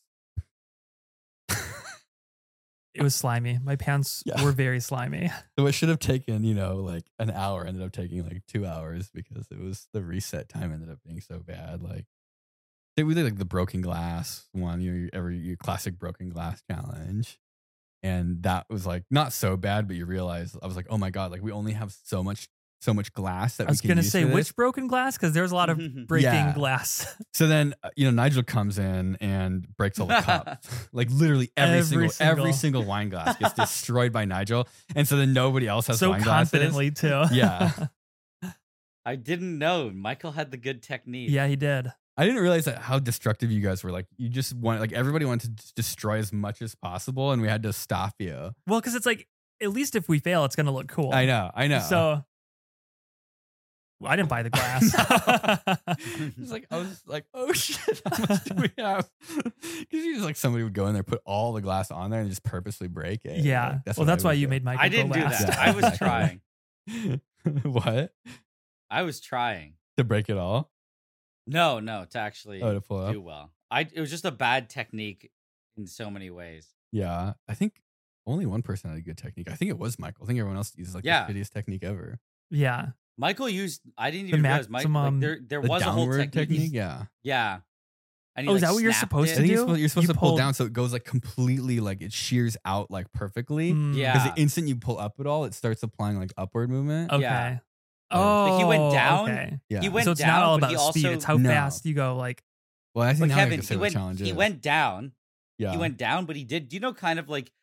It was slimy. My pants Yeah. were very slimy. So it should have taken, you know, like an hour ended up taking like two hours because it was the reset time ended up being so bad. Like they- we did like the broken glass one, you know, your- every your classic broken glass challenge. And that was like not so bad, but you realize I was like, oh my God, like we only have so much, so much glass that I was we can gonna use say for this. which broken glass because there's a lot of breaking Yeah. glass. So then, uh, you know, Nigel comes in and breaks all the cups. Like literally every, Every single, every single- single wine glass gets destroyed by Nigel. And so then nobody else has So wine glasses. confidently too. Yeah. I didn't know Michael had the good technique. Yeah, he did. I didn't realize that how destructive you guys were. Like you just want, like everybody wanted to just destroy as much as possible, and we had to stop you. Well, because it's like at least if we fail, it's gonna look cool. I know, I know. So well, I didn't buy the glass. It's like I was like, oh shit, how much do we have? Because you just like somebody would go in there, put all the glass on there, and just purposely break it. yeah. Like, well, what that's I why would you do. made Michael I didn't go do last. that. Yeah. I was trying. What? I was trying. To break it all? No, no, to actually Oh, to pull up? do well. I it was just a bad technique in so many ways. Yeah, I think only one person had a good technique. I think it was Michael. I think everyone else uses like Yeah. the shittiest technique ever. Yeah. Michael used. I didn't The even realize. Mike, like, maximum- there there The was a whole downward technique. technique. Yeah. Yeah. And he, Oh, is like, that what you're snapped supposed I to think do? you're supposed, you're supposed You to pull pulled- down so it goes like completely like it shears out like perfectly. Mm, Yeah. Because the instant you pull up at all, it starts applying like upward movement. Okay. Yeah. Oh, Like, he went down. Okay. Yeah. He went so it's down, not all but about he speed; also- it's how No. fast you go. Like, Well, I think But now Kevin, I can say he what went challenge he is. went down. Yeah. He went down, but he did. Do you know kind of like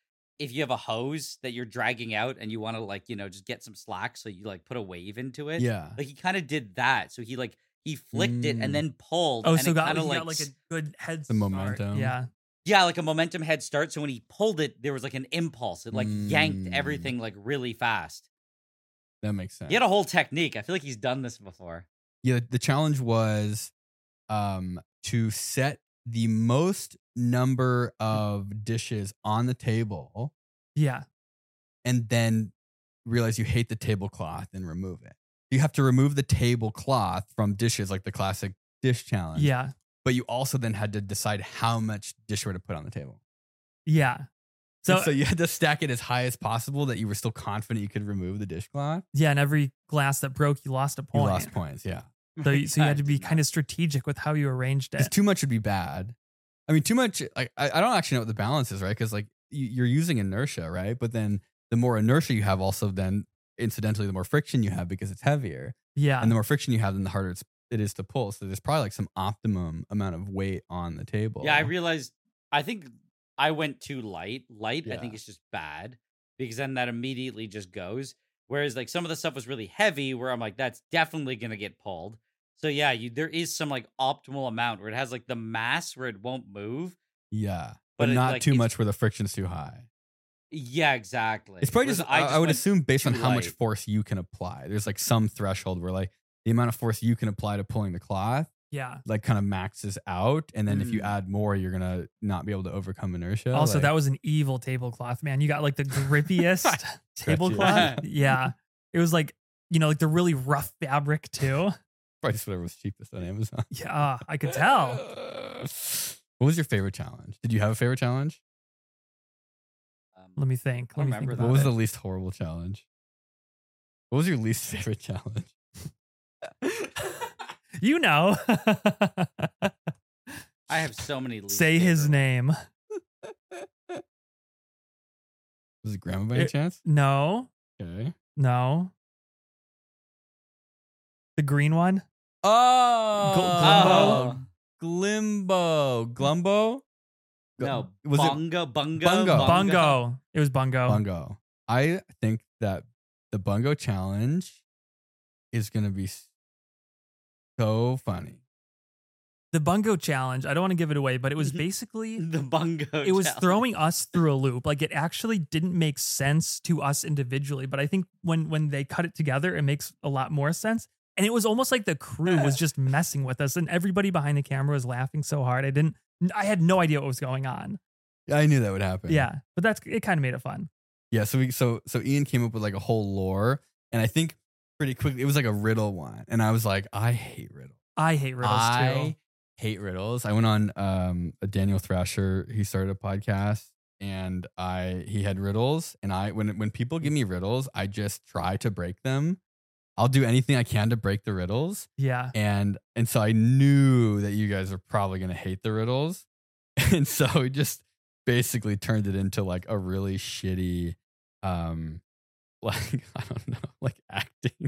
if you have a hose that you're dragging out and you want to like, you know, just get some slack, so you like put a wave into it. Yeah. Like he kind of did that. So he like he flicked it Mm. and then pulled. Oh, and so it got, kind he of like, got like a good head The start. momentum. Yeah. yeah, like a momentum head start. So when he pulled it, there was like an impulse. It like yanked Mm. everything like really fast. That makes sense. He had a whole technique. I feel like he's done this before. Yeah, the challenge was um, to set the most number of dishes on the table Yeah. and then realize you hate the tablecloth and remove it. You have to remove the tablecloth from dishes, like the classic dish challenge. Yeah. But you also then had to decide how much dishware to put on the table. Yeah. So, So, so you had to stack it as high as possible that you were still confident you could remove the dishcloth. yeah, and every glass that broke, you lost a You point. lost points, yeah. So, you- so you had to be Did kind of strategic with how you arranged Because it. too much would be bad. I mean, too much. Like I, I don't actually know what the balance is, right? Because like you, you're using inertia, right? But then the more inertia you have, also then incidentally, the more friction you have because it's heavier, Yeah. and the more friction you have, then the harder it's, it is to pull. So there's probably like some optimum amount of weight on the table. Yeah, I realized. I think I went too light. Light, I think Yeah. it's just bad because then that immediately just goes. Whereas like some of the stuff was really heavy, where I'm like, that's definitely gonna get pulled. So yeah, you there is some like optimal amount where it has like the mass where it won't move. yeah, But but, it, not like, too it's- much where the friction's too high. Yeah, exactly. It's probably Whereas just I, I would went assume based on too how much light. force you can apply. There's like some threshold where like the amount of force you can apply to pulling the cloth yeah. like kind of maxes out, and then if you Mm. add more, you're gonna not be able to overcome inertia. Also, like- that was an evil tablecloth, man. You got like the grippiest tablecloth. Yeah. It was like, you know, like the really rough fabric too. probably just whatever was cheapest on Amazon. Yeah, I could tell. What was your favorite challenge? Did you have a favorite challenge? Um, Let me think. I Let me remember think that. What about was it. the least horrible challenge? What was your least favorite challenge? You know. I have so many. least Say his favorite- name. Was it Grandma by any It- chance? No. Okay. No. The green one? Oh, Glimbo? Glimbo, Glumbo. No, was it bungo, bungo, Bungo? Bungo. It was Bungo. Bungo? I think that the Bungo challenge is gonna be so funny. The Bungo challenge, I don't want to give it away, but it was basically The bungo. it was challenge. throwing us through a loop. Like it actually didn't make sense to us individually, but I think when when they cut it together, it makes a lot more sense. And it was almost like the crew was just messing with us, and everybody behind the camera was laughing so hard. I didn't. I had no idea what was going on. I knew that would happen. Yeah, but that's it. Kind of made it fun. Yeah. So we so so Ian came up with like a whole lore, and I think pretty quickly it was like a riddle one, and I was like, I hate riddles. I hate riddles I too. hate riddles. I went on um, a Daniel Thrasher. He started a podcast, and I he had riddles. And I when when people give me riddles, I just try to break them. I'll do anything I can to break the riddles. Yeah, And and so I knew that you guys were probably gonna hate the riddles, and so we just basically turned it into like a really shitty, um, like I don't know, like acting.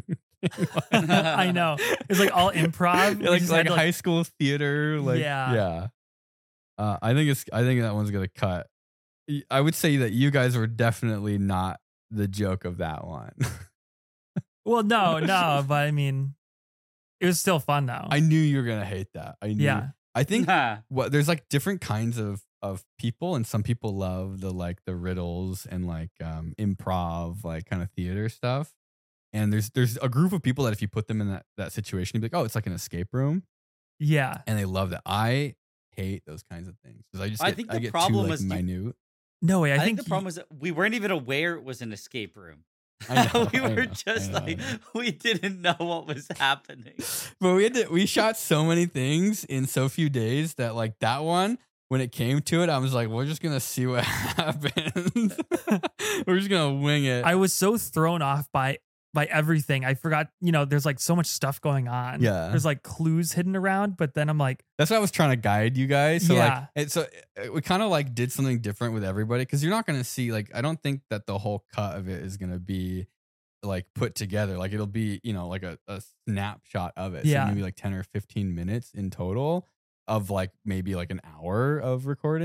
I know. It's like all improv. We Yeah, like just like had to, high school theater. Like Yeah. yeah. Uh, I think it's. I think that one's gonna cut. Y- I would say that you guys were definitely not the joke of that one. Well, no, no, but I mean, it was still fun though. I knew you were gonna hate that. I knew. Yeah. I think Nah. what there's like different kinds of of people, and some people love the like the riddles and like um improv, like kind of theater stuff. And there's there's a group of people that if you put them in that that situation, you'd be like, oh, it's like an escape room, Yeah. and they love that. I hate those kinds of things because I just I get, think I the get problem too like is you- minute. No way. I, I, think, think, the problem was that we weren't even aware it was an escape room. I know, we I were know, just I know, like I know. we didn't know what was happening. But we had to, we shot so many things in so few days that like that one, when it came to it, I was like, we're just gonna see what happens. We're just gonna wing it. I was so thrown off by by everything. I forgot, you know, there's like so much stuff going on. Yeah. There's like clues hidden around, but then I'm like, That's why I was trying to guide you guys. So Yeah. like, it, so it, we kind of like did something different with everybody because you're not gonna see like I don't think that the whole cut of it is gonna be like put together. Like it'll be you know like a, a snapshot of it. Yeah. So maybe like ten or fifteen minutes in total of like maybe like an hour of recording.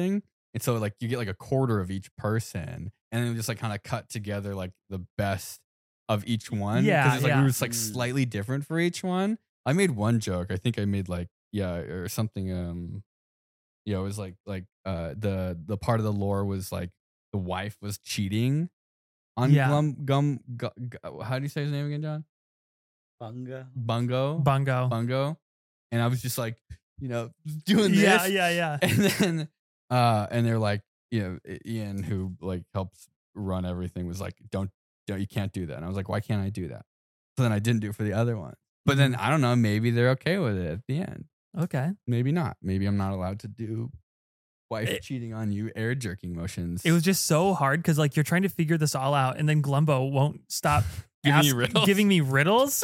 And so like you get like a quarter of each person, and then we just like kind of cut together like the best of each one. Yeah, because it's like yeah. we were just like Mm. slightly different for each one. I made one joke. I think I made like yeah or something. Um, yeah, it was like like uh the the part of the lore was like the wife was cheating on Yeah. Glum Gum. Gu- Gu- how do you say his name again, John? Bunga. Bungo. Bungo. Bungo. And I was just like, you know, doing this. Yeah, yeah, yeah. And then uh and they're like, you know, I- Ian, who like helps run everything, was like, don't don't you can't do that. And I was like, why can't I do that? So then I didn't do it for the other one. But then I don't know, maybe they're okay with it at the end. Okay. Maybe not. Maybe I'm not allowed to do wife It- cheating on you air jerking motions. It was just so hard because like you're trying to figure this all out, and then Glumbo won't stop Giving you ask- riddles? giving me riddles.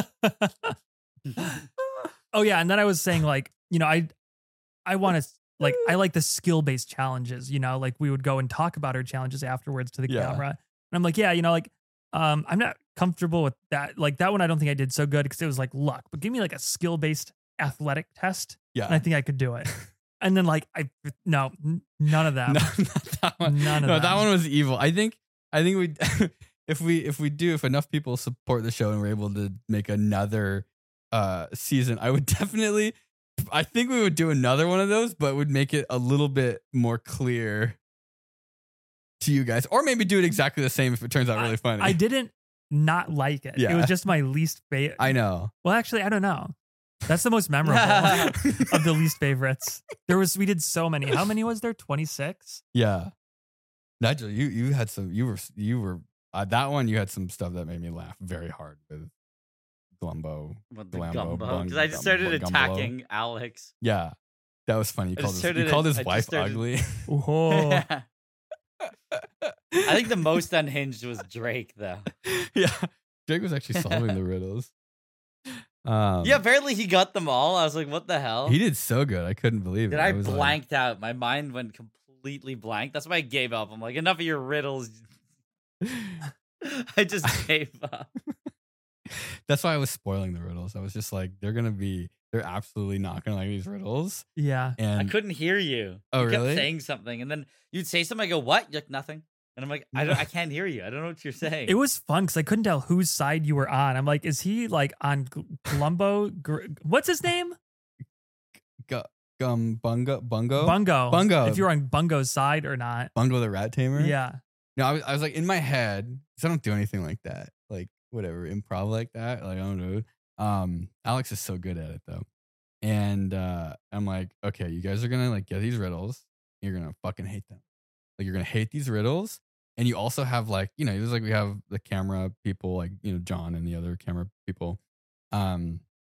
Oh yeah, and then I was saying like, you know, I I want to like I like the skill based challenges. You know, like we would go and talk about our challenges afterwards to the Yeah. camera, and I'm like, yeah, you know, like um, I'm not comfortable with that. Like that one, I don't think I did so good because it was like luck. But give me like a skill based athletic test, yeah. and I think I could do it. And then like I no n- none of them. No, not that one. None of no, that them. one was evil. I think I think we if we if we do if enough people support the show and we're able to make another uh season, I would definitely I think we would do another one of those, but would make it a little bit more clear to you guys. Or maybe do it exactly the same if it turns out really funny. I didn't not like it. It Yeah. was just my least favorite. I know. Well, actually, I don't know. That's the most memorable of the least favorites. There was we did so many. How many was there? twenty-six? Yeah. Nigel, you you had some you were you were uh, that one you had some stuff that made me laugh very hard with Glumbo. With the Glambo, gumbo. bung- Because I just gum- started gumbo. attacking Alex. Yeah. That was funny. You I called just his, you started called it- his I just wife started- ugly. Oh, I think the most unhinged was Drake, though. Yeah. Drake was actually solving the riddles. Um, Yeah, apparently he got them all. I was like, what the hell? He did so good. I couldn't believe it. Then I was like- blanked out. My mind went completely blank. That's why I gave up. I'm like, enough of your riddles. I just gave up. That's why I was spoiling the riddles. I was just like, they're gonna be, they're absolutely not gonna like these riddles. yeah. And I couldn't hear you. Oh, you kept really? saying something, and then you'd say something. I go, "What?" You're like, "Nothing." And I'm like, "I don't. I can't hear you. I don't know what you're saying." It was fun because I couldn't tell whose side you were on. I'm like, is he like on Gl- Glumbo? Gr- What's his name? Gu- Gum Bungo Bungo Bungo. Bungo. If you're on Bungo's side or not. Bungo the rat tamer. Yeah. No, I was, I was like in my head because I don't do anything like that. Like whatever improv like that. Like I don't know. Um, Alex is so good at it though, and uh, I'm like, okay, you guys are gonna like get these riddles. You're gonna fucking hate them. Like you're gonna hate these riddles, and you also have like you know, there's like we have the camera people like you know John and the other camera people. Um,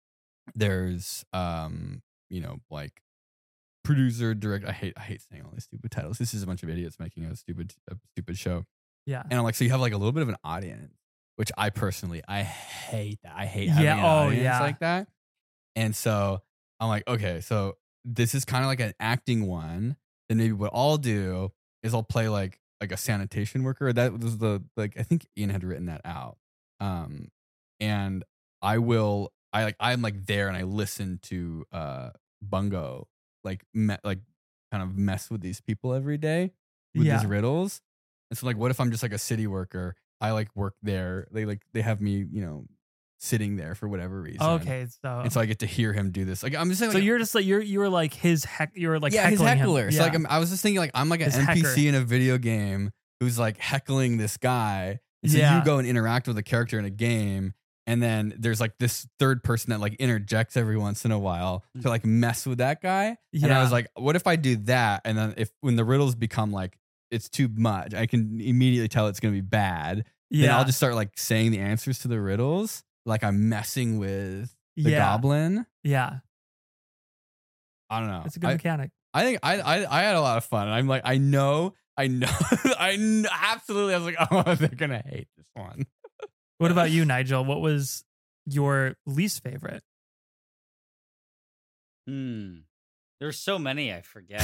there's um, you know like producer, director. I hate I hate saying all these stupid titles. This is a bunch of idiots making a stupid a stupid show. Yeah. And I'm like, so you have like a little bit of an audience, which I personally, I hate that. I hate having Yeah, an oh, audience yeah. like that. And so I'm like, okay, so this is kind of like an acting one. Then maybe what I'll do is I'll play like like a sanitation worker. That was the like I think Ian had written that out. Um, and I will I like I'm like there and I listen to uh Bungo like me, like kind of mess with these people every day with Yeah. these riddles. And so like, what if I'm just like a city worker? I like work there. They like they have me, you know, sitting there for whatever reason. Okay. So. And so I get to hear him do this. Like I'm just saying. so like, you're just like you're you were like his heck. You were like yeah, he's heckling him. heckler. So Yeah. like I'm, I was just thinking like I'm like an His N P C hecker. in a video game who's like heckling this guy. And so Yeah. you go and interact with a character in a game. And then there's like this third person that like interjects every once in a while to like mess with that guy. And I Yeah. was like, what if I do that? And then if when the riddles become like it's too much, I can immediately tell it's gonna be bad. Then yeah. I'll just start like saying the answers to the riddles, like I'm messing with the yeah. goblin. Yeah. I don't know. It's a good I, mechanic. I think I, I I had a lot of fun. And I'm like, I know, I know, I know, absolutely. I was like, oh, they're gonna hate this one. What about you, Nigel? What was your least favorite? Hmm. There's so many I forget.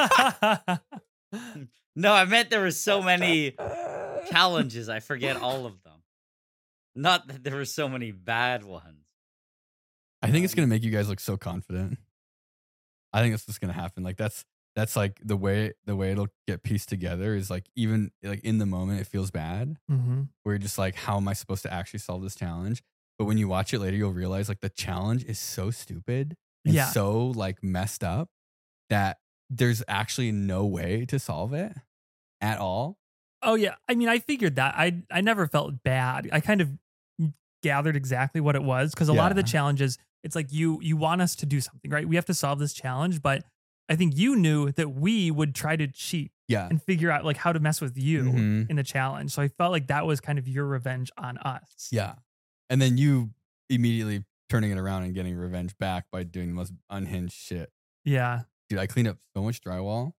No, I meant there were so many challenges. I forget all of them. Not that there were so many bad ones. I think it's gonna make you guys look so confident. I think that's what's gonna happen. Like that's that's like the way the way it'll get pieced together is like even like in the moment it feels bad. Mm-hmm. Where you're just like, how am I supposed to actually solve this challenge? But when you watch it later, you'll realize like the challenge is so stupid and Yeah. so like messed up that there's actually no way to solve it at all. Oh yeah, I mean, I figured that. I I never felt bad. I kind of gathered exactly what it was because a lot of the Yeah. challenges, it's like you you want us to do something, right? We have to solve this challenge, but I think you knew that we would try to cheat Yeah. and figure out like how to mess with you Mhm. in the challenge. So I felt like that was kind of your revenge on us. Yeah. And then you immediately turning it around and getting revenge back by doing the most unhinged shit. Yeah. Dude, I cleaned up so much drywall,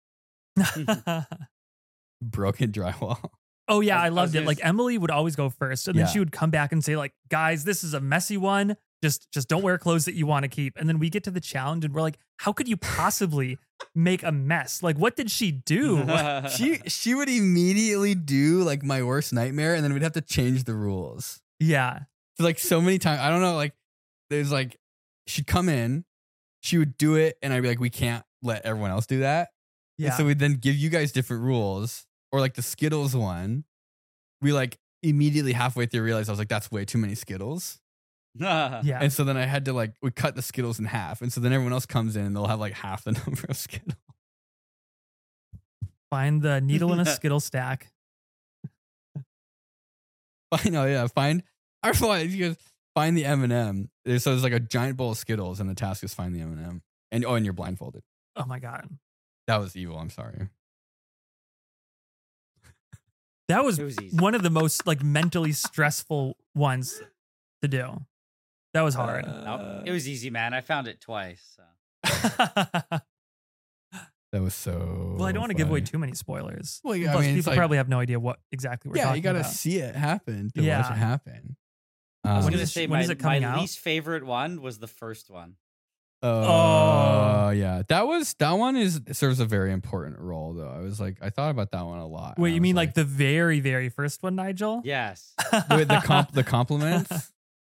broken drywall. Oh yeah, I was- I I was loved it. gonna Like s- Emily would always go first, and then Yeah. she would come back and say, like, guys, this is a messy one. Just just don't wear clothes that you want to keep. And then we get to the challenge and we're like, how could you possibly make a mess? Like, what did she do? She she would immediately do like my worst nightmare, and then we'd have to change the rules. Yeah. So like so many times, I don't know, like there's like she'd come in, she would do it, and I'd be like, we can't let everyone else do that. Yeah. And so we'd then give you guys different rules, or like the Skittles one. We like immediately halfway through realized I was like, that's way too many Skittles. yeah. And so then I had to like, we cut the Skittles in half. And so then everyone else comes in and they'll have like half the number of Skittles. Find the needle in a Skittle stack. I know, yeah. Find, our find, you guys find the M and M. There's, so there's like a giant bowl of Skittles and the task is find the M and M. And oh, and you're blindfolded. Oh my God. That was evil. I'm sorry. That was, It was easy. one of the most like mentally stressful ones to do. That was hard. Nope. It was easy, man. I found it twice. So. That was so. Well, I don't want to give away funny. too many spoilers. Well, yeah, I Plus, mean, it's people like- probably have no idea what exactly we're Yeah, talking you got to about. see it happen to watch Yeah. it happen. I was When gonna is it- say when my, is it my coming out? least favorite one was the first one. Oh, Oh. yeah, that was that one is serves a very important role though. I was like, I thought about that one a lot. and Wait, I you was mean like the very, very first one, Nigel? Yes. the the, comp, the compliments?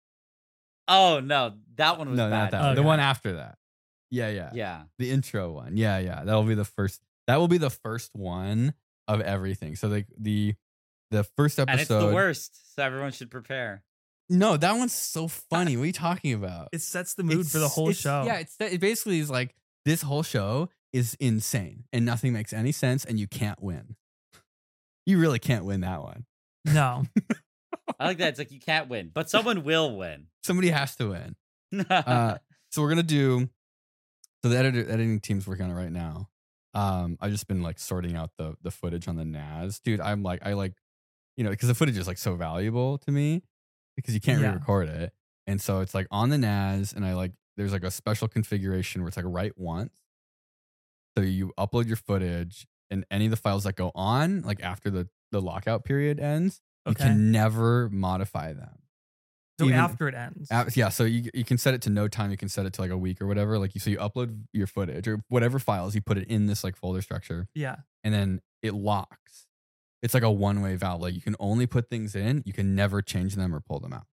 Oh no, that one was No, bad. not that. Oh, one. The okay. one after that. Yeah, yeah, Yeah. The intro one. Yeah, yeah. That'll be the first. That will be the first one of everything. So like the the first episode. And it's the worst, so everyone should prepare. No, that one's so funny. What are you talking about? It sets the mood for the It's- whole it's- show. Yeah, it's it basically is like this whole show is insane and nothing makes any sense and you can't win. You really can't win that one. No. I like that. It's like you can't win, but someone will win. Somebody has to win. Uh, so we're gonna do. So the editor editing team's working on it right now. Um, I've just been like sorting out the the footage on the N A S, dude. I'm like I like, you know, because the footage is like so valuable to me because you can't Yeah. re-record it, and so it's like on the N A S, and I like there's like a special configuration where it's like write once. So you upload your footage, and any of the files that go on, like after the the lockout period ends, you Okay. can never modify them. So even- after it ends. Uh, yeah, so you you can set it to no time. You can set it to like a week or whatever. Like you, so you upload your footage or whatever files, you put it in this like folder structure, yeah. and then it locks. It's like a one way valve. Like you can only put things in. You can never change them or pull them out.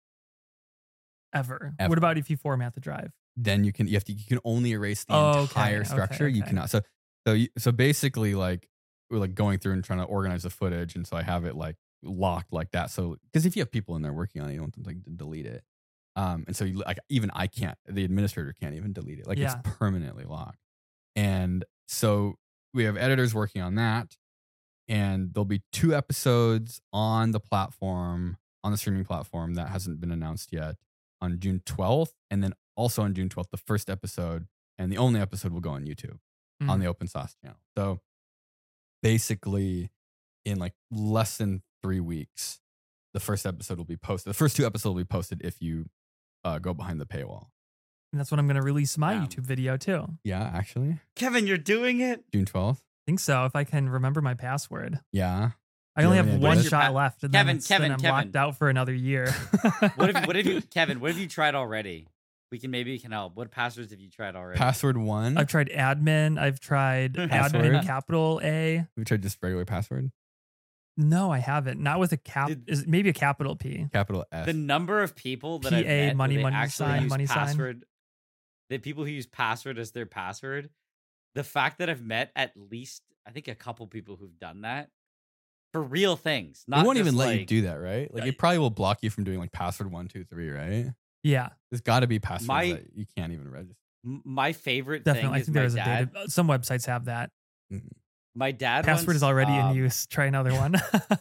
Ever. Ever. What about if you format the drive? Then you can you have to you can only erase the Oh, okay, entire okay, structure. You okay. cannot. So so you, so basically like we're like going through and trying to organize the footage, and so I have it like locked like that. So because if you have people in there working on it, you don't want them to, like, to delete it. Um, and so you, like even I can't, the administrator can't even delete it. Like Yeah. it's permanently locked. And so we have editors working on that, and there'll be two episodes on the platform, on the streaming platform that hasn't been announced yet, on June twelfth, and then also on June twelfth, the first episode and the only episode will go on YouTube on Mhm. the Open Sauce channel. So basically, in like less than three weeks, the first episode will be posted. The first two episodes will be posted if you uh, go behind the paywall. And that's when I'm going to release my Wow. YouTube video too. I Yeah, actually, Kevin, you're doing it. June twelfth. think so. If I can remember my password. Yeah. I only Yeah, have yeah, one what's your shot pa- left. And Kevin, then, it's- Kevin, then I'm Kevin. locked out for another year. What have, what have you, Kevin? What have you tried already? We can maybe can help. What passwords have you tried already? Password one. I've tried admin. I've tried Password? admin capital A. we tried just regular password. No, I haven't. Not with a cap. Did- Is maybe a capital P. Capital S. The number of people that P A, I've met money, where they money actually sign, use money sign. password, the people who use password as their password, the fact that I've met at least I think a couple people who've done that for real things. Not It won't just even let like, you do that, right? Like Uh, it probably will block you from doing like password one, two, three, right? Yeah, There's got to be passwords My- that you can't even register. m- my favorite definitely. thing I is think my there's a dad. data. Some websites have that. My dad Password once, is already um, in use. Try another one.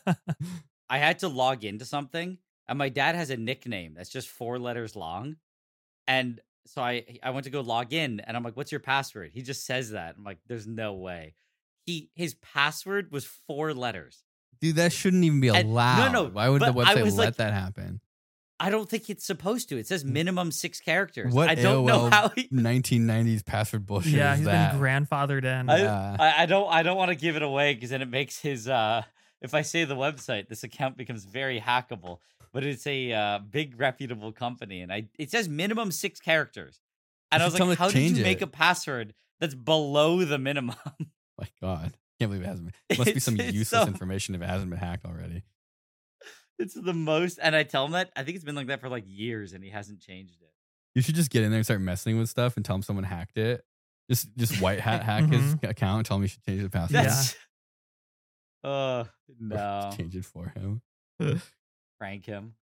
I had to log into something, and my dad has a nickname that's just four letters long, and so I I went to go log in, and I'm like, "What's your password?" He just says that. I'm like, "There's no way." He his password was four letters. Dude, that shouldn't even be And- no, allowed. no, Why would the but I website was let like- that happen? I don't think it's supposed to. It says minimum six characters. What I don't know A O L how. He, nineteen nineties password bullshit yeah, is he's that? been grandfathered in. I, Yeah. I, I don't. I don't want to give it away because then it makes his. uh If I say the website, this account becomes very hackable. But it's a uh, big reputable company, and I. It says minimum six characters, and You I should was tell like, them "How to did change you make it. a password that's below the minimum?" My God. Can't believe it hasn't been. It must be It's- some it's useless so- information if it hasn't been hacked already. It's the most, and I tell him that I think it's been like that for like years, and he hasn't changed it. You should just get in there and start messing with stuff and tell him someone hacked it. Just just white hat hack his account and tell him he should change the password. That's. Uh Or no, just change it for him. prank him.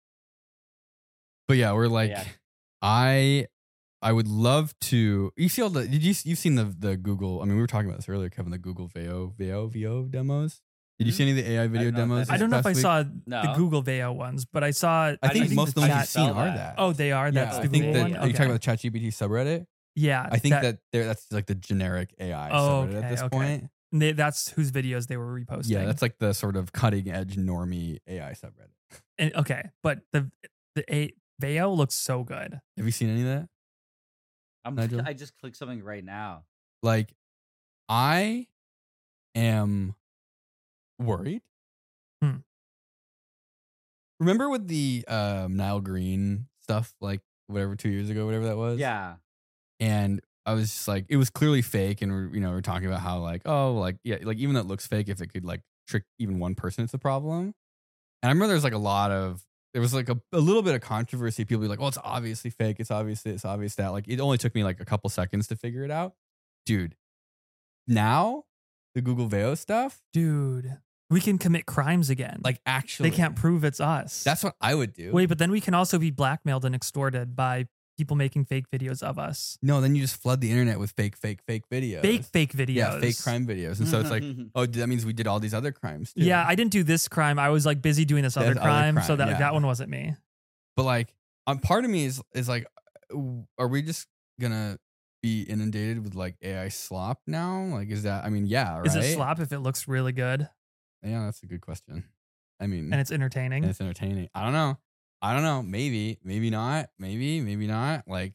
But yeah, we're like, Yeah. I I would love to. You see all the? Did you you've seen the the Google? I mean, we were talking about this earlier, Kevin. The Google Veo Veo Veo demos. Did you see any of the A I video don't know what demos? that I this don't know if past I week? saw the No. Google Veo ones, but I saw. I think I most of the the ones chat- you've seen spell are that. that. Oh, they are. That's yeah, the I think Google that. one. Are you Okay. talking about the ChatGPT subreddit? Yeah, I think that, that there that's like the generic A I Oh, subreddit at okay, this okay. point. they, that's whose videos they were reposting. Yeah, that's like the sort of cutting edge normie A I subreddit. And, okay, but the the a Veo looks so good. Have you seen any of that? I'm. Nigel? I just clicked something right now. Like, I am worried. Hmm. Remember with the um, Nile Green stuff, like whatever two years ago, whatever that was. Yeah. And I was just like, it was clearly fake, and we're you know we're talking about how like oh like yeah like even though it looks fake, if it could like trick even one person, it's a problem. And I remember there's like a lot of there was like a, a little bit of controversy. People be like, well, it's obviously fake. It's obvious this, obvious that. Like it only took me like a couple seconds to figure it out, dude. Now the Google Veo stuff, Dude, we can commit crimes again. like actually, they can't prove it's us. That's what I would do. Wait, but then we can also be blackmailed and extorted by people making fake videos of us. No, then you just flood the internet with fake, fake, fake videos. Fake, fake videos. Yeah, fake crime videos. And so it's like, oh, that means we did all these other crimes too. Yeah, I didn't do this crime. I was like busy doing this other There's other crime, so crime, that yeah. that one wasn't me. But like, um, part of me is is like, are we just gonna be inundated with like A I slop now? Like, is that? I mean, yeah, right. Is it slop if it looks really good Yeah, that's a good question. I mean, and it's entertaining? and it's entertaining. I don't know. I don't know. Maybe, maybe not. Maybe, maybe not. Like,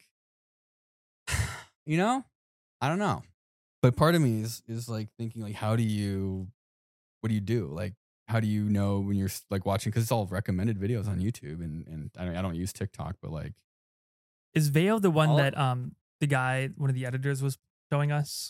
you know, I don't know. But part of me is is like thinking like, how do you, what do you do? Like, how do you know when you're like watching? Because it's all recommended videos on YouTube, and and I don't, I don't use TikTok, but like, Is Veo the one All- that um the guy, one of the editors, was showing us?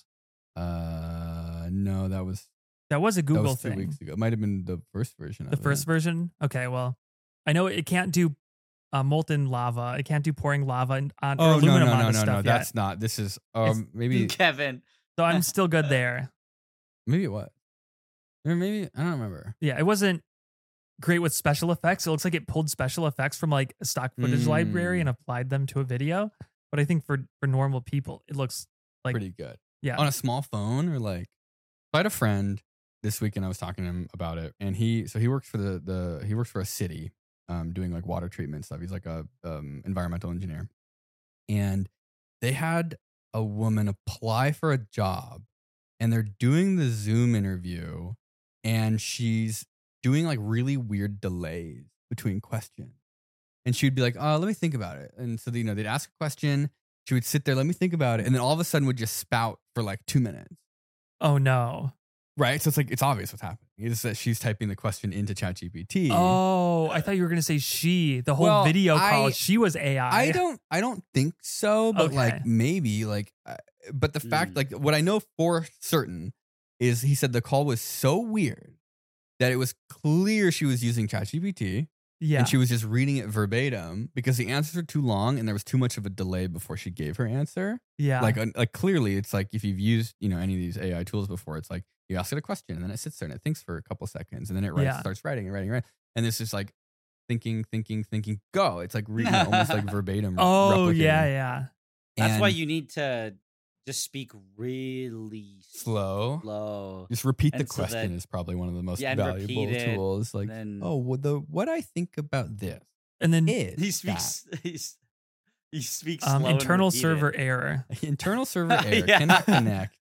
uh, no, that was That was a that Google was two thing. weeks ago. It might have been the first version. The of first it. version? Okay, well, I know it can't do uh, molten lava. It can't do pouring lava and- on or Oh no no aluminum no on no this no! stuff That's yet. not. This is um maybe Kevin. So I'm still good there. maybe it was. Or maybe I don't remember. Yeah, it wasn't great with special effects. It looks like it pulled special effects from like a stock footage library Mm. and applied them to a video. But I think for for normal people, it looks like Pretty good. yeah. On a small phone or like I had a friend this weekend. I was talking to him about it, and he so he works for the the he works for a city, um, doing like water treatment stuff. He's like a um environmental engineer, and they had a woman apply for a job, and they're doing the Zoom interview, and she's doing like really weird delays between questions, and she'd be like, "Oh, let me think about it," and so you know they'd ask a question. She would sit there, let me think about it. And then all of a sudden would just spout for like two minutes. Oh no. Right. So it's like, it's obvious what's happening. It's that she's typing the question into ChatGPT. Oh, I thought you were gonna say she. The whole Well, video call, I- she was A I. I don't, I don't think so, but Okay. like maybe like, uh, but the fact, Mm. like what I know for certain is he said the call was so weird that it was clear she was using ChatGPT. Yeah. And she was just reading it verbatim because the answers were too long and there was too much of a delay before she gave her answer. yeah. Like, uh, like clearly, it's like if you've used, you know, any of these A I tools before, it's like you ask it a question and then it sits there and it thinks for a couple seconds and then it writes, Yeah. starts writing and writing, writing. And this is like thinking, thinking, thinking, go. It's like reading it almost like verbatim. oh, replicating. yeah, yeah. That's why And you need to just speak really slow. slow. Just repeat the And so question that- is probably one of the most Yeah, and valuable repeat it, tools. Like, then- oh, well, the what I think about this And then is He speaks. He's, he speaks. um, slow and internal repeat server it. error. that. internal server error Yeah. cannot connect.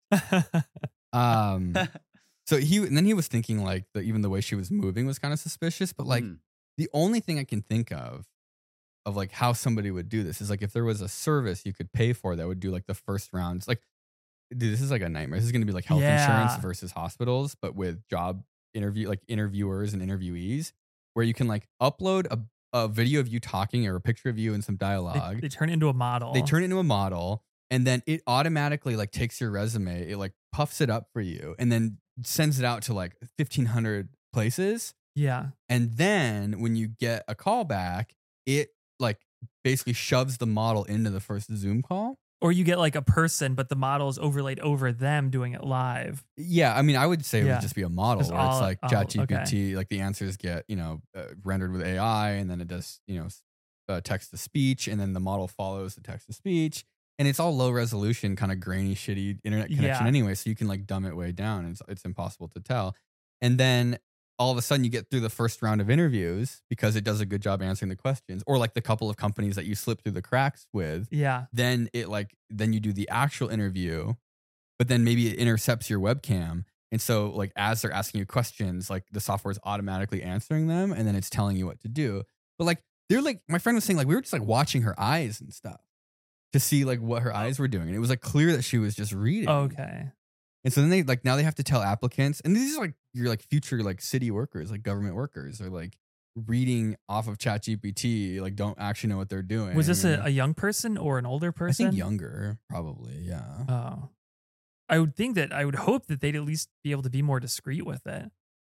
Um, so he and then he was thinking like the, even the way she was moving was kind of suspicious. But like Mm. the only thing I can think of of like how somebody would do this is like if there was a service you could pay for that would do like the first rounds. Like, dude, this is like a nightmare. This is going to be like health insurance Yeah. versus hospitals, but with job interview, like interviewers and interviewees, where you can like upload a, a video of you talking or a picture of you and some they, dialogue. they turn it into a model. They turn it into a model, and then it automatically like takes your resume, it like puffs it up for you, and then sends it out to like fifteen hundred places. Yeah. And then when you get a call back, it like basically shoves the model into the first Zoom call. Or you get like a person, but the model is overlaid over them doing it live. Yeah, I mean, I would say it Yeah. would just be a model Just where all- it's like all- ChatGPT, like the answers get, you know, uh, rendered with A I, and then it does, you know, uh, text to speech, and then the model follows the text to speech. And it's all low resolution, kind of grainy, shitty internet connection Yeah. anyway. So you can like dumb it way down. And it's, it's impossible to tell. And then all of a sudden you get through the first round of interviews because it does a good job answering the questions, or like the couple of companies that you slip through the cracks with. Yeah. Then it like, then you do the actual interview, but then maybe it intercepts your webcam. And so like, as they're asking you questions, like the software is automatically answering them and then it's telling you what to do. But like, they're like, my friend was saying like, we were just like watching her eyes and stuff to see like what her eyes were doing. And it was like clear that she was just reading. Okay. And so then they like, now they have to tell applicants, and these are like your like future like city workers, like government workers are like reading off of ChatGPT, like don't actually know what they're doing. Was this a, a young person or an older I person? think younger, probably. Yeah. Oh. I would think that I would hope that they'd at least be able to be more discreet with it.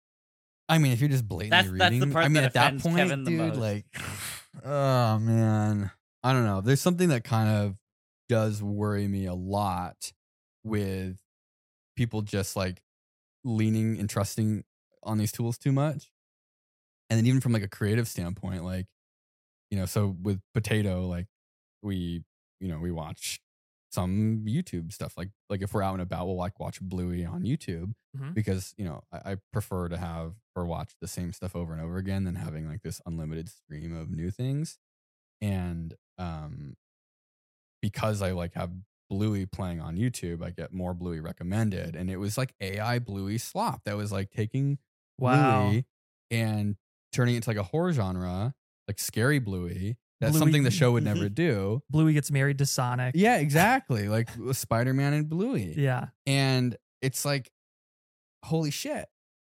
I mean, if you're just blatantly That's- that's reading, the part I mean, that at that offends point, Kevin the dude, most. like, oh man, I don't know. There's something that kind of does worry me a lot with people just like leaning and trusting on these tools too much. And then even from like a creative standpoint, like, you know, so with Potato, like we, you know, we watch some YouTube stuff. Like, like if we're out and about, we'll like watch Bluey on YouTube Mhm. because, you know, I, I prefer to have or watch the same stuff over and over again than having like this unlimited stream of new things. And um, because I like have Bluey playing on YouTube, I get more Bluey recommended. And it was like A I Bluey slop that was like taking Wow. Bluey and turning it into like a horror genre, like scary Bluey. That's Bluey- something the show would never do. Bluey gets married to Sonic. Yeah, exactly. Like Spider-Man and Bluey. Yeah. And it's like, holy shit.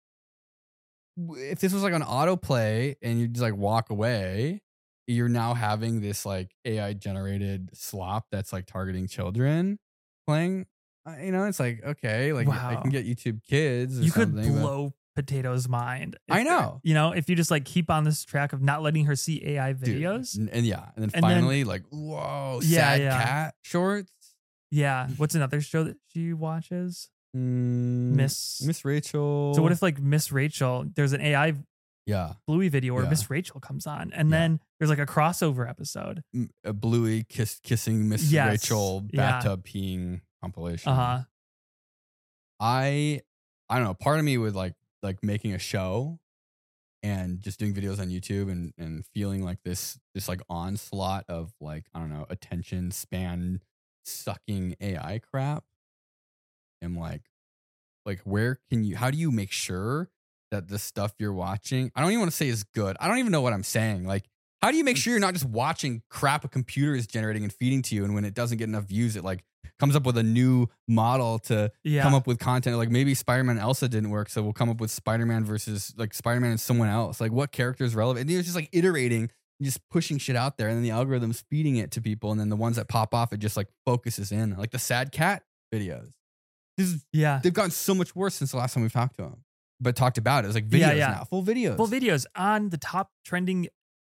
If this was like an autoplay and you just like walk away, you're now having this like A I generated slop that's like targeting children playing. Uh, You know, it's like, okay, like I Wow. can get YouTube Kids or You could something. but- blow Potato's mind. I if- know. You know, if you just like keep on this track of not letting her see A I Dude, videos. And, and yeah, and then And then- finally, like, whoa, Yeah, sad yeah. cat shorts. Yeah. What's another show that she watches? Mm, Miss. Miss Rachel. So what if like Miss Rachel, there's an A I yeah, Bluey video where Yeah. Miss Rachel comes on, and Yeah. then there's like a crossover episode. M- a Bluey kiss kissing Miss Yes, Rachel yeah. bathtub peeing compilation? Uh huh. I I don't know. Part of me would like like making a show and just doing videos on YouTube and and feeling like this this like onslaught of like, I don't know, attention span sucking A I crap. And like like where can you how do you make sure that the stuff you're watching, I don't even want to say is good. I don't even know what I'm saying. Like, how do you make sure you're not just watching crap a computer is generating and feeding to you, and when it doesn't get enough views, it like comes up with a new model to Yeah. come up with content? Like maybe Spider-Man and Elsa didn't work, so we'll come up with Spider-Man versus like Spider-Man and someone else. Like what character is relevant? And it's just like iterating, and just pushing shit out there, and then the algorithm's feeding it to people, and then the ones that pop off, it just like focuses in, like the sad cat videos. This is, Yeah. they've gotten so much worse since the last time we talked to them, but talked about it. It was like videos Yeah, yeah. now, full videos. Full videos on the top trending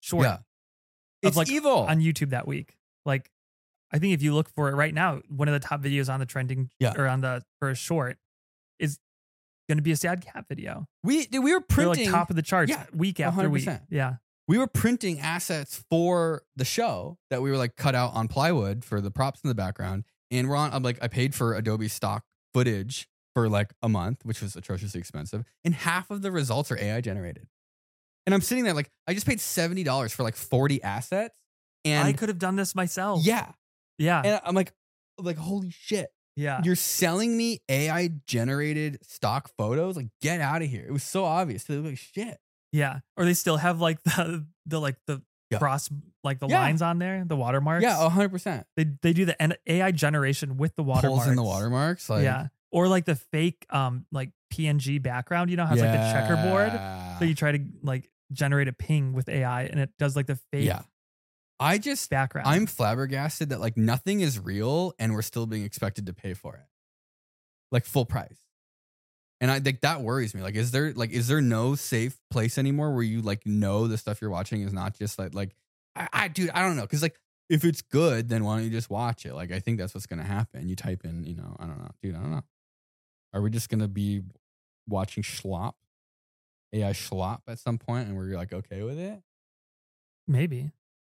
short Yeah. It's like, evil. on YouTube that week. Like, I think if you look for it right now, one of the top videos on the trending Yeah. or on the for a short is going to be a sad cat video. we dude, we were They're printing like top of the charts Yeah, week after week. one hundred percent. Yeah. we were printing assets for the show that we were like cut out on plywood for the props in the background. And we're on, I'm like, I paid for Adobe stock footage for like a month, which was atrociously expensive. And half of the results are A I generated. And I'm sitting there like, I just paid seventy dollars for like forty assets. And I could have done this myself. yeah. Yeah. And I'm like, like, holy shit. yeah. You're selling me A I generated stock photos? Like, get out of here. It was so obvious. They look like shit. Yeah. Or they still have like the, the like the Yeah. cross, like the Yeah. lines on there, the watermarks. Yeah, one hundred percent. They, they do the N- A I generation with the watermarks. Pulls in the watermarks. Like, yeah. Or like the fake, um, like P N G background, you know, has like the checkerboard. Yeah. So you try to like generate a ping with A I and it does like the fake Yeah. I just, background. I'm flabbergasted that like nothing is real and we're still being expected to pay for it. Like full price. And I think that worries me. Like, is there like, is there no safe place anymore where you like know the stuff you're watching is not just like, like, I, I dude, I don't know. Cause like, if it's good, then why don't you just watch it? Like, I think that's what's going to happen. You type in, you know, I don't know, dude, I don't know. Are we just going to be watching schlop, A I schlop at some point and we're like, okay with it? Maybe.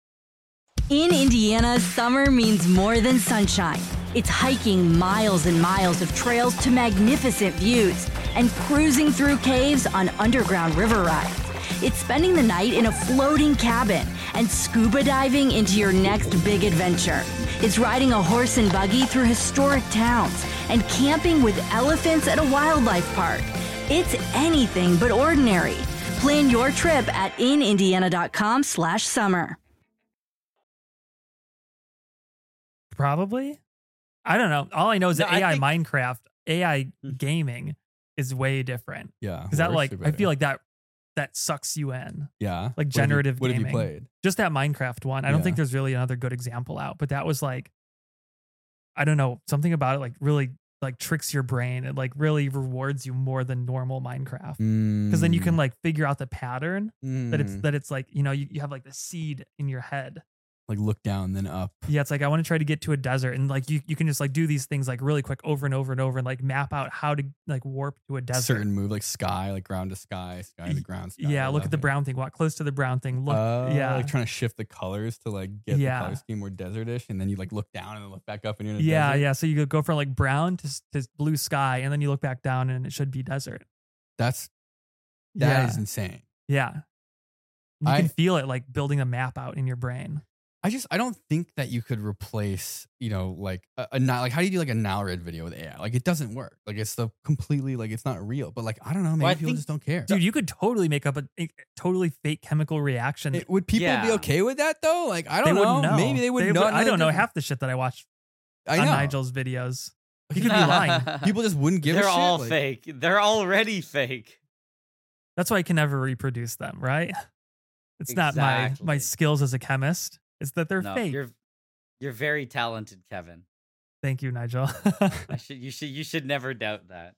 In Indiana, summer means more than sunshine. It's hiking miles and miles of trails to magnificent views and cruising through caves on underground river rides. It's spending the night in a floating cabin and scuba diving into your next big adventure. It's riding a horse and buggy through historic towns and camping with elephants at a wildlife park. It's anything but ordinary. Plan your trip at inindiana.com slash summer. Probably. I don't know. All I know is No, that I A I think- Minecraft, A I Hmm. gaming is way different. Yeah. Because that worse like or I better? feel like that that sucks you in. yeah. like What have you- generative What have you gaming. played? Just that Minecraft one. I don't Yeah. think there's really another good example out, but that was like I don't know, something about it like really like tricks your brain. It like really rewards you more than normal Minecraft. Because then you can like figure out the pattern that it's Mm. that it's like, you know, you, you have like the seed in your head. like look down then up. Yeah, it's like I want to try to get to a desert and like you you can just like do these things like really quick over and over and over and like map out how to like warp to a desert. Certain move like sky, like ground to sky, sky to ground. Sky. Yeah, I look love at the it. brown thing, walk close to the brown thing. Look, Oh, yeah. like trying to shift the colors to like get Yeah. the color scheme more desertish, and then you like look down and then look back up and you're in a Yeah, desert. yeah. So you could go from like brown to, s- to blue sky, and then you look back down, and it should be desert. That's that is yeah, insane. yeah. You I- can feel it like building a map out in your brain. I just I don't think that you could replace, you know, like a, a Nile- like how do you do like a Nilrid video with A I? Like it doesn't work. Like it's the completely like it's not real. But like I don't know, maybe Well, I people think- just don't care. Dude, you could totally make up a, a totally fake chemical reaction. It- would people be Yeah. okay with that though? Like I they don't know. wouldn't know. Maybe they would They not. I don't know half the shit that I watch I on know. Nigel's videos. He could be lying. People just wouldn't give They're a shit. all like, fake. They're already fake. That's why I can never reproduce them, right? It's not my my Exactly. skills as a chemist. It's that they're No, fake. you're you're very talented, Kevin. Thank you, Nigel. I should you should you should never doubt that.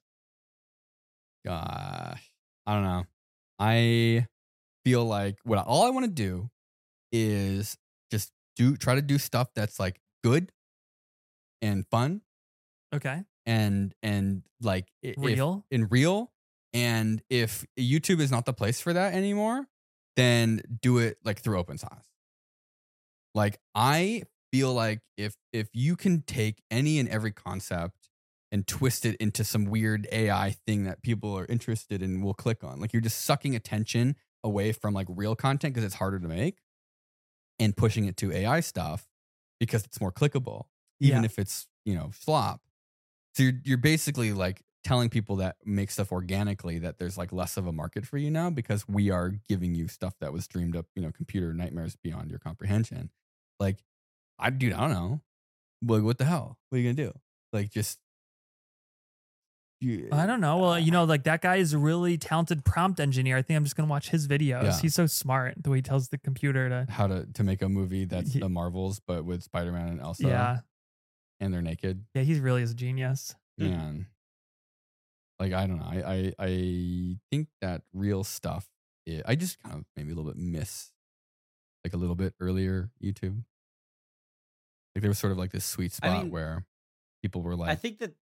Gosh, I don't know. I feel like what all I want to do is just do try to do stuff that's like good and fun okay. and and like i- if- Real? and real. And if YouTube is not the place for that anymore, then do it like through open source. Like I feel like if if you can take any and every concept and twist it into some weird A I thing that people are interested in will click on. Like you're just sucking attention away from like real content because it's harder to make and pushing it to A I stuff because it's more clickable, even Yeah. if it's, you know, slop. So you're you're basically like telling people that make stuff organically that there's like less of a market for you now because we are giving you stuff that was dreamed up, you know, computer nightmares beyond your comprehension. Like, I dude, I don't know. Like, what the hell? What are you gonna do? Like, just you, I don't know. Well, you know, like that guy is a really talented prompt engineer. I think I'm just gonna watch his videos. Yeah. He's so smart the way he tells the computer to. how to to make a movie that's Ye- the Marvels but with Spider-Man and Elsa. Yeah, And they're naked. yeah, he's really is a genius. Mhm. Man. Like, I don't know. I I, I think that real stuff, i- I just kind of maybe a little bit miss like a little bit earlier YouTube. Like there was sort of like this sweet spot I mean, where people were like, I think that.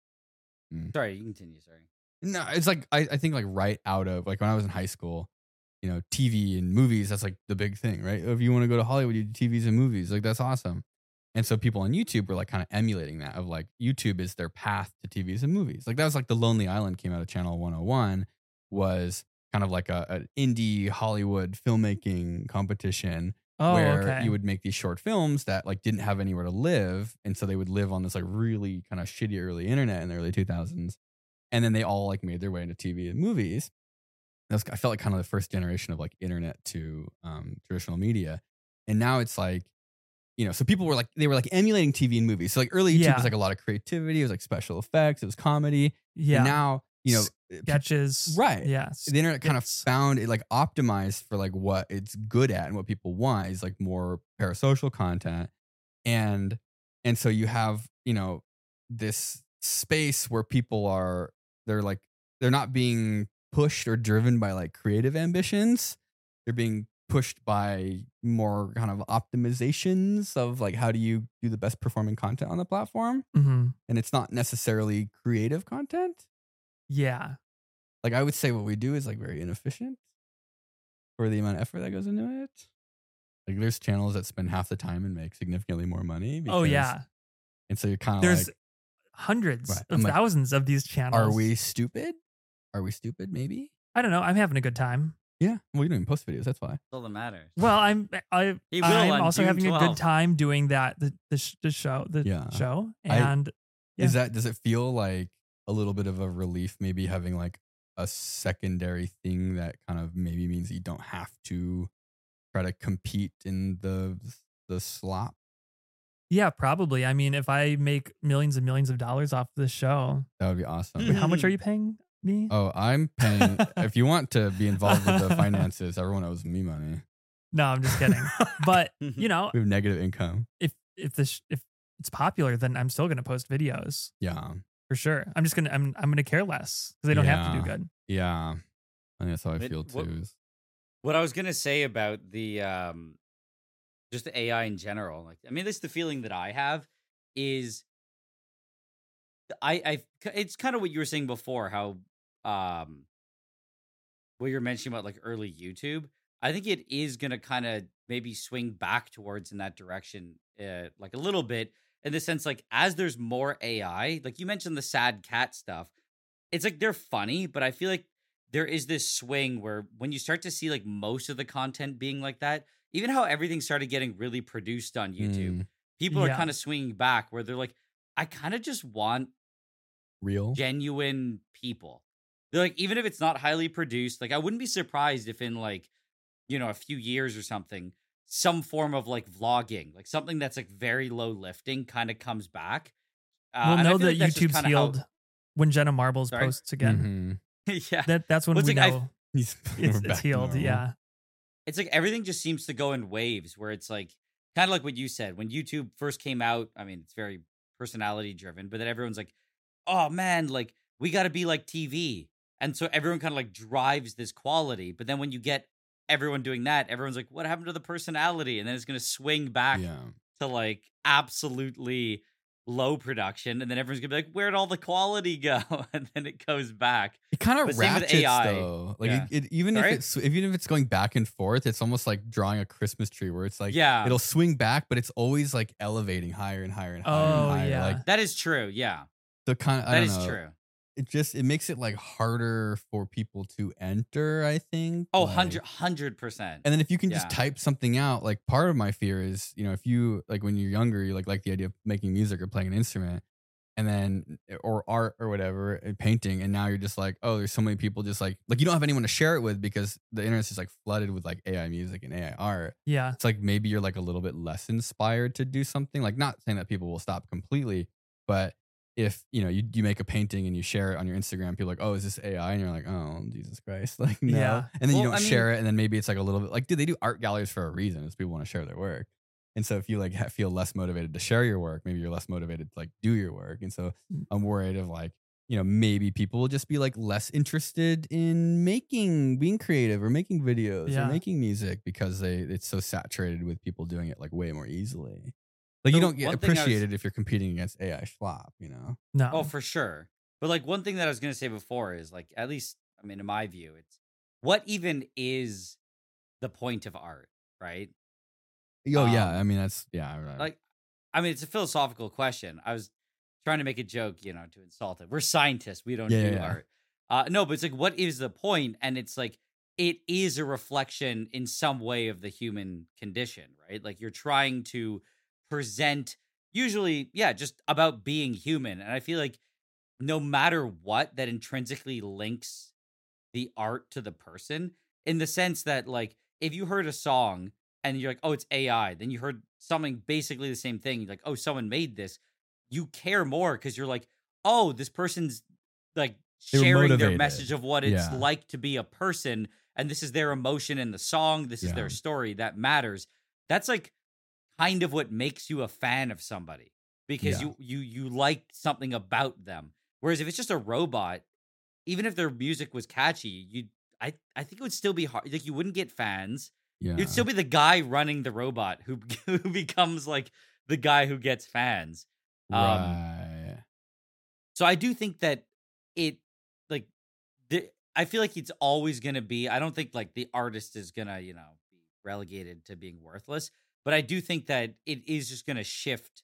Mm. Sorry, you continue. Sorry. no, it's like I, I think like right out of like when I was in high school, you know, T V and movies, that's like the big thing, right? If you want to go to Hollywood, you do T Vs and movies. Like that's awesome. And so people on YouTube were like kind of emulating that of like YouTube is their path to T Vs and movies. Like that was like the Lonely Island came out of Channel one oh one was kind of like a an indie Hollywood filmmaking competition Oh, where okay. you would make these short films that like didn't have anywhere to live. And so they would live on this like really kind of shitty early internet in the early two thousands. And then they all like made their way into T V and movies. That was, I felt like kind of the first generation of like internet to um, traditional media. And now it's like, you know, so people were like, they were like emulating T V and movies. So like early YouTube Yeah. was like a lot of creativity. It was like special effects. It was comedy. Yeah. And now, you know, pe- Sketches. right. Yeah. the internet kind of skits. found it like optimized for like what it's good at and what people want is like more parasocial content. And, and so you have, you know, this space where people are, they're like, they're not being pushed or driven by like creative ambitions. They're being pushed by more kind of optimizations of like, how do you do the best performing content on the platform? Mhm. And it's not necessarily creative content. Yeah. Like I would say what we do is like very inefficient for the amount of effort that goes into it. Like there's channels that spend half the time and make significantly more money. Oh because- yeah. And so you're kind of There's like, hundreds Right. of I'm like, thousands of these channels. are we stupid? Are we stupid? Maybe. I don't know. I'm having a good time. Yeah. Well, you don't even post videos. That's why. That's all that matters. Well, I'm I He will I'm on also June having a good twelfth. time doing that the the, sh- the show the Yeah. show I- and Is Yeah. that, does it feel like a little bit of a relief, maybe having like a secondary thing that kind of maybe means that you don't have to try to compete in the, the slop? yeah, probably. I mean, if I make millions and millions of dollars off this show, That would be awesome. wait, how much are you paying me? Oh, I'm paying. If you want to be involved with the finances, everyone owes me money. No, I'm just kidding. But you know, We have negative income. if if this if it's popular, then I'm still gonna post videos Yeah. for sure. I'm just gonna I'm I'm gonna care less because they don't have to do Yeah. good. Yeah. I think that's how I But feel too. what- is- What I was gonna say about the um, just the A I in general, like I mean, this the feeling that I have is, I I it's kind of what you were saying before, how um, what you're mentioning about like early YouTube. I think it is gonna kind of maybe swing back towards in that direction, uh, like a little bit, in the sense like as there's more A I, like you mentioned the sad cat stuff. It's like they're funny, but I feel like there is this swing where when you start to see like most of the content being like that, even how everything started getting really produced on YouTube, Mm, people are Yeah. kind of swinging back where they're like, I kind of just want real. genuine people. They're like, even if it's not highly produced, like I wouldn't be surprised if in like, you know, a few years or something, some form of like vlogging, like something that's like very low lifting kind of comes back. Uh, we'll and I know feel that like that's just YouTube's kinda how- healed when Jenna Marbles Sorry? posts again. Mhm. yeah. That that's when Well, it's we like I've- know He's- it's, we're it's back to healed. normal. Yeah. It's like everything just seems to go in waves where it's like kind of like what you said when YouTube first came out. I mean, it's very personality driven, but then everyone's like, oh man, like we got to be like T V. And so everyone kind of like drives this quality. But then when you get everyone doing that, everyone's like, what happened to the personality? And then it's going to swing back Yeah. to like absolutely low production. And then everyone's going to be like, where'd all the quality go? And then it goes back. It kind But of same with ratchets A I. though. Like Yeah. it, it, even Sorry? if it's even if it's going back and forth, it's almost like drawing a Christmas tree where it's like Yeah. it'll swing back, but it's always like elevating higher and higher and higher Oh, and higher. yeah. Like That is true. Yeah. the kind of I That don't is know. true. It just it makes it like harder for people to enter, I think. Oh, like- one hundred, one hundred percent. And then if you can just Yeah. type something out, like part of my fear is, you know, if you like when you're younger, you like like the idea of making music or playing an instrument, and then or art or whatever, and painting, and now you're just like, oh, there's so many people just like like you don't have anyone to share it with because the internet's just like flooded with like A I music and A I art. Yeah. It's like maybe you're like a little bit less inspired to do something. Like not saying that people will stop completely, but if you know you, you make a painting and you share it on your Instagram, people are like, oh, is this A I? And you're like, oh, Jesus Christ, like no. Yeah. And then you Well, don't I mean- share it, and then maybe it's like a little bit like, dude, they do art galleries for a reason. It's people want to share their work. And so if you like ha- feel less motivated to share your work, maybe you're less motivated to like do your work. And so Mm. I'm worried of like you know, maybe people will just be like less interested in making, being creative or making videos Yeah. or making music because they it's so saturated with people doing it like way more easily. Like So you don't get one thing I was- appreciated if you're competing against A I schlop, you know? No. Oh, for sure. But like one thing that I was gonna say before is like, at least I mean, in my view, it's what even is the point of art, right? Oh yeah, Um, I mean that's yeah. right. Like, I mean, it's a philosophical question. I was trying to make a joke, you know, to insult it. We're scientists. We don't Yeah, do yeah, yeah. art. Uh, no, but it's like, what is the point? And it's like, it is a reflection in some way of the human condition, right? Like you're trying to present, usually, yeah, just about being human. And I feel like no matter what, that intrinsically links the art to the person in the sense that, like, if you heard a song and you're like, oh, it's A I, then you heard something basically the same thing. You're like, oh, someone made this. You care more because you're like, oh, this person's like They were sharing their motivated. message of what it's Yeah. like to be a person. And this is their emotion in the song. This is Yeah. their story that matters. That's like kind of what makes you a fan of somebody because Yeah. you you you like something about them. Whereas if it's just a robot, even if their music was catchy, you I I think it would still be hard. Like you wouldn't get fans. Yeah. You'd still be the guy running the robot who who becomes like the guy who gets fans. Um, right. So I do think that it like the I feel like it's always gonna be. I don't think like the artist is gonna you know be relegated to being worthless, but I do think that it is just gonna shift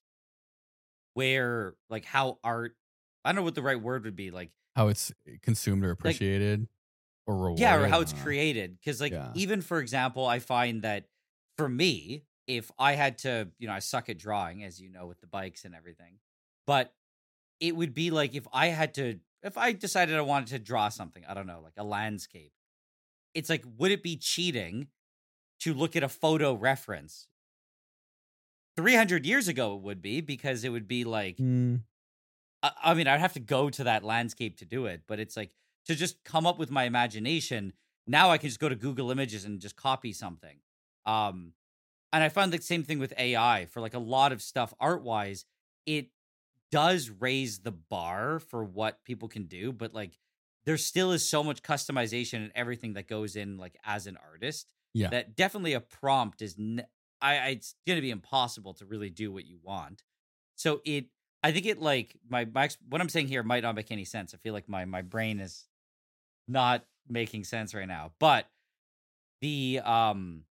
where like how art. I don't know what the right word would be like. How it's consumed or appreciated or rewarded. Yeah, or how I it's don't know. created. Because, like, Yeah. even for example, I find that for me, if I had to, you know, I suck at drawing, as you know, with the bikes and everything, but it would be like if I had to, if I decided I wanted to draw something, I don't know, like a landscape, it's like, would it be cheating to look at a photo reference? three hundred years ago, it would be because it would be like, Mm, I, I mean, I'd have to go to that landscape to do it, but it's like to just come up with my imagination. Now I can just go to Google Images and just copy something. Um, and I found the same thing with A I for like a lot of stuff art wise. It does raise the bar for what people can do, but like there still is so much customization and everything that goes in like as an artist yeah. that definitely a prompt is n- I, I it's going to be impossible to really do what you want. So it I think it like my, my ex- what I'm saying here might not make any sense. I feel like my my brain is not making sense right now. But the um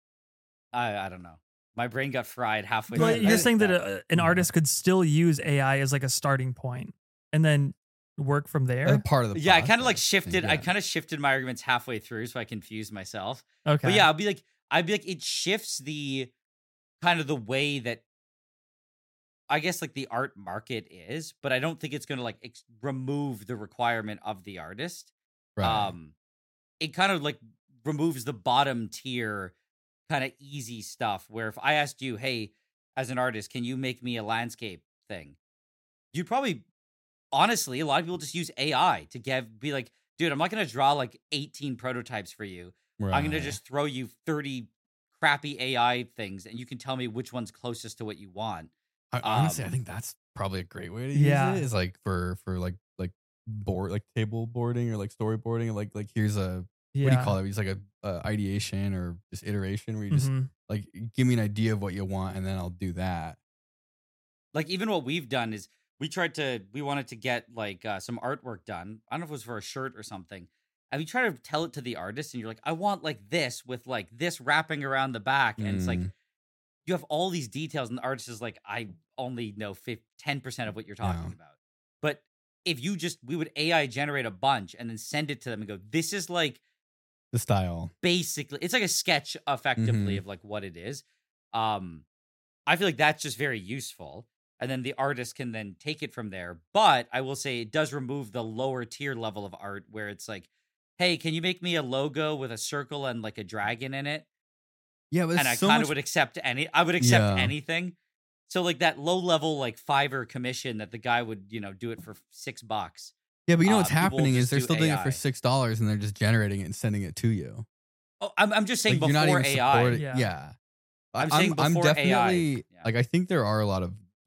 I I don't know. My brain got fried halfway Well, through. you're that- saying that that- a, an artist could still use A I as like a starting point and then work from there. Uh, part of the yeah, I kind of like process, shifted. I yeah. kind of shifted my arguments halfway through, so I confused myself. Okay. But yeah, I'll be like, I'd be like, it shifts the kind of the way that I guess like the art market is, but I don't think it's going to like ex- remove the requirement of the artist. Right. Um, it kind of like removes the bottom tier kind of easy stuff. Where if I asked you, hey, as an artist, can you make me a landscape thing? You'd probably, honestly, a lot of people just use A I to get be like, dude, I'm not going to draw like eighteen prototypes for you. I'm going to Right. just throw you thirty crappy A I things and you can tell me which one's closest to what you want. I, honestly, I um, think that's probably a great way to Yeah. use it. Is like for for like like board like table boarding or like storyboarding. Like like here's a yeah. what do you call it? It's like a, a ideation or just iteration where you just Mhm. like give me an idea of what you want and then I'll do that. Like even what we've done is we tried to, we wanted to get like uh, some artwork done. I don't know if it was for a shirt or something. And we try to tell it to the artist and you're like, I want like this with like this wrapping around the back. And it's like, Mm. you have all these details and the artist is like, I only know ten percent of what you're talking Yeah. about. But if you just, we would A I generate a bunch and then send it to them and go, this is like The style. basically, it's like a sketch effectively Mhm. of like what it is. Um, I feel like that's just very useful. And then the artist can then take it from there. But I will say it does remove the lower tier level of art where it's like, hey, can you make me a logo with a circle and like a dragon in it? Yeah, but And I it's so kind much, of would accept any, I would accept Yeah. anything. So like that low level like Fiverr commission that the guy would, you know, do it for six bucks. yeah, but you know uh, what's people happening just is they're do still doing it A I. for six dollars and they're just generating it and sending it to you. Oh, I'm, I'm just saying Like, you're not before even A I. supporting- Yeah. Yeah. I'm I- saying I'm before A I. definitely Yeah. like I think there are a lot of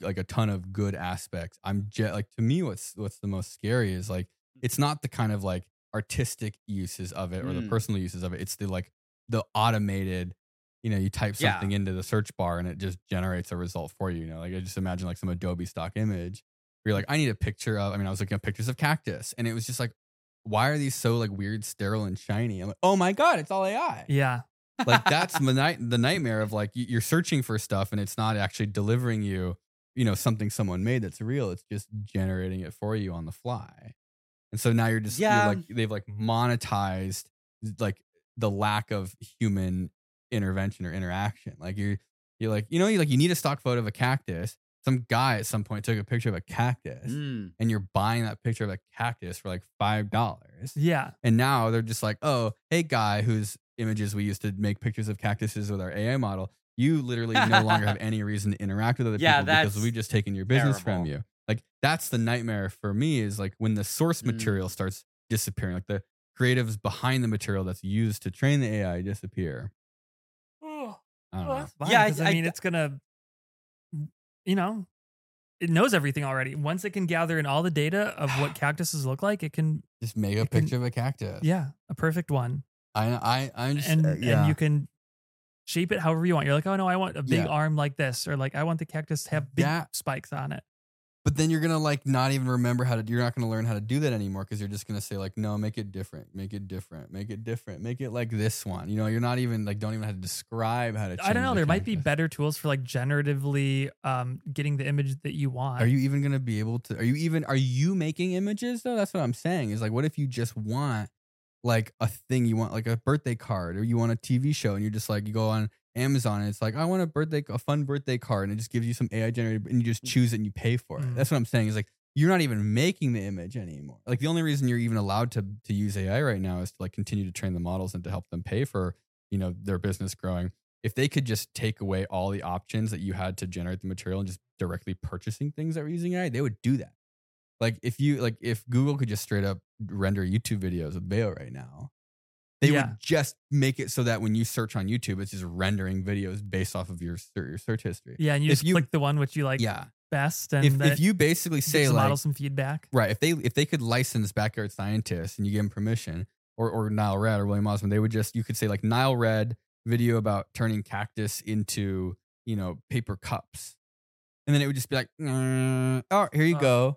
like a ton of good aspects. I'm just like, to me, what's what's the most scary is like, it's not the kind of like artistic uses of it or the Mm. personal uses of it. It's the like the automated, you know, you type Yeah. something into the search bar and it just generates a result for you. You know, like I just imagine like some Adobe stock image where you're like, I need a picture of, I mean, I was looking at pictures of cactus and it was just like, why are these so like weird, sterile and shiny? I'm like, oh my God, it's all A I. Yeah. Like that's the night, the nightmare of like, you- you're searching for stuff and it's not actually delivering you, you know, something someone made that's real. It's just generating it for you on the fly. And so now you're just, you're Yeah. like, they've like monetized like the lack of human intervention or interaction. Like you're, you're like, you know, you like, you need a stock photo of a cactus. Some guy at some point took a picture of a cactus Mm. and you're buying that picture of a cactus for like five dollars. Yeah. And now they're just like, oh, hey, guy whose images we used to make pictures of cactuses with our A I model, you literally no longer have any reason to interact with other Yeah, people because that's we've just taken your business from terrible. you. Like, that's the nightmare for me is like when the source Mm. material starts disappearing, like the creatives behind the material that's used to train the A I disappear. Oh, I don't know. that's fine, Yeah, I- 'cause, I, I- mean, it's gonna, you know, it knows everything already. Once it can gather in all the data of what cactuses look like, it can, Just make a It can- picture of a cactus. yeah, a perfect one. I, I, I'm just, And uh, yeah. and you can shape it however you want. You're like, oh no, I want a big Yeah. arm like this, or like I want the cactus to have big That- spikes on it. But then you're gonna like not even remember how to. You're not gonna learn how to do that anymore because you're just gonna say like, no, make it different, make it different, make it different, make it like this one. You know, you're not even like don't even have to describe how to. Change I don't know. the There might be cactus. better tools for like generatively um, getting the image that you want. Are you even gonna be able to? Are you even? Are you making images though? That's what I'm saying. Is like, what if you just want like a thing you want, like a birthday card, or you want a T V show, and you're just like, you go on Amazon and it's like, I want a birthday, a fun birthday card, and it just gives you some A I generated, and you just choose it and you pay for it. Mm. That's what I'm saying. Is like you're not even making the image anymore. Like the only reason you're even allowed to to use A I right now is to like continue to train the models and to help them pay for, you know, their business growing. If they could just take away all the options that you had to generate the material and just directly purchasing things that were using A I, they would do that. Like if you like if Google could just straight up render YouTube videos with Veo right now, they Yeah. would just make it so that when you search on YouTube, it's just rendering videos based off of your ser- your search history. Yeah, and you If just you- click the one which you like Yeah. best, and If then if you basically it say gives the like model some feedback. right, if they if they could license Backyard Scientists and you give them permission, or or Nile Red or William Osmond, they would just you could say like Nile Red video about turning cactus into, you know, paper cups, and then it would just be like, "Mm, oh, here you Uh, go.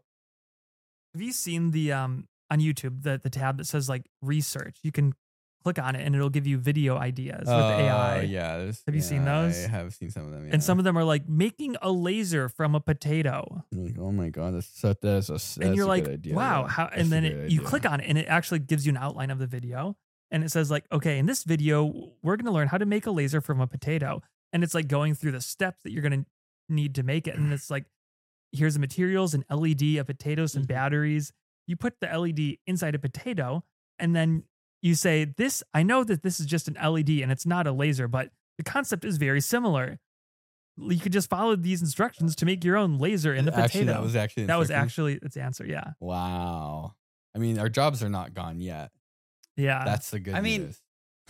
Have you seen the um on YouTube the the tab that says like research? You can click on it and it'll give you video ideas with A I. Oh, yeah. there's- Have you yeah, seen those? I have seen some of them. Yeah. And some of them are like making a laser from a potato. You're like, oh my god, that's so, that's a that's And you're a like, good idea, wow, yeah. how That's and a then good it, you idea. click on it and it actually gives you an outline of the video. And it says like, okay, in this video, we're gonna learn how to make a laser from a potato. And it's like going through the steps that you're gonna need to make it. And it's like, here's the materials, an L E D, a potato, some Mhm. batteries. You put the L E D inside a potato, and then you say, this, I know that this is just an L E D and it's not a laser, but the concept is very similar. You could just follow these instructions to make your own laser in the potato. Actually, that was actually the That was instructions? actually its answer. Yeah. wow. I mean, our jobs are not gone yet. Yeah. That's the good I mean, news.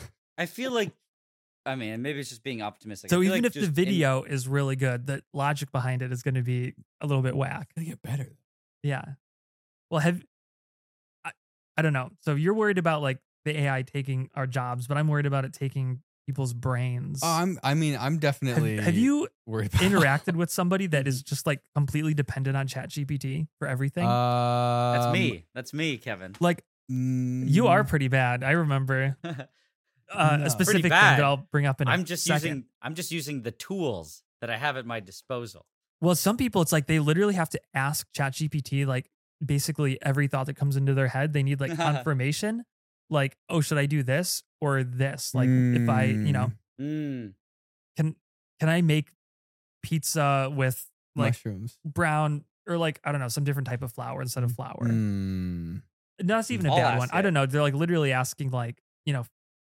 I feel like, I mean, maybe it's just being optimistic. I so feel even like if the just in- video is really good, the logic behind it is going to be a little bit whack. It's gonna get better. Yeah. Well, have I, I don't know. So you're worried about like the A I taking our jobs, but I'm worried about it taking people's brains. Oh, I'm. I mean, I'm have, definitely. have you worried about interacted with somebody that is just like completely dependent on ChatGPT for everything? That's Um, me. That's me, Kevin. like mm, you are pretty bad. I remember uh, No. a specific Pretty thing bad. that I'll bring up in a I'm just second. using. I'm just using the tools that I have at my disposal. Well, some people, it's like they literally have to ask ChatGPT like basically every thought that comes into their head. They need like confirmation, like, oh, should I do this or this? Like, if I, you know, Mm. can can I make pizza with like mushrooms. brown or like I don't know some different type of flour instead of flour? Mm. No, that's even a I'll bad ask one. I it. don't know. They're like literally asking like you know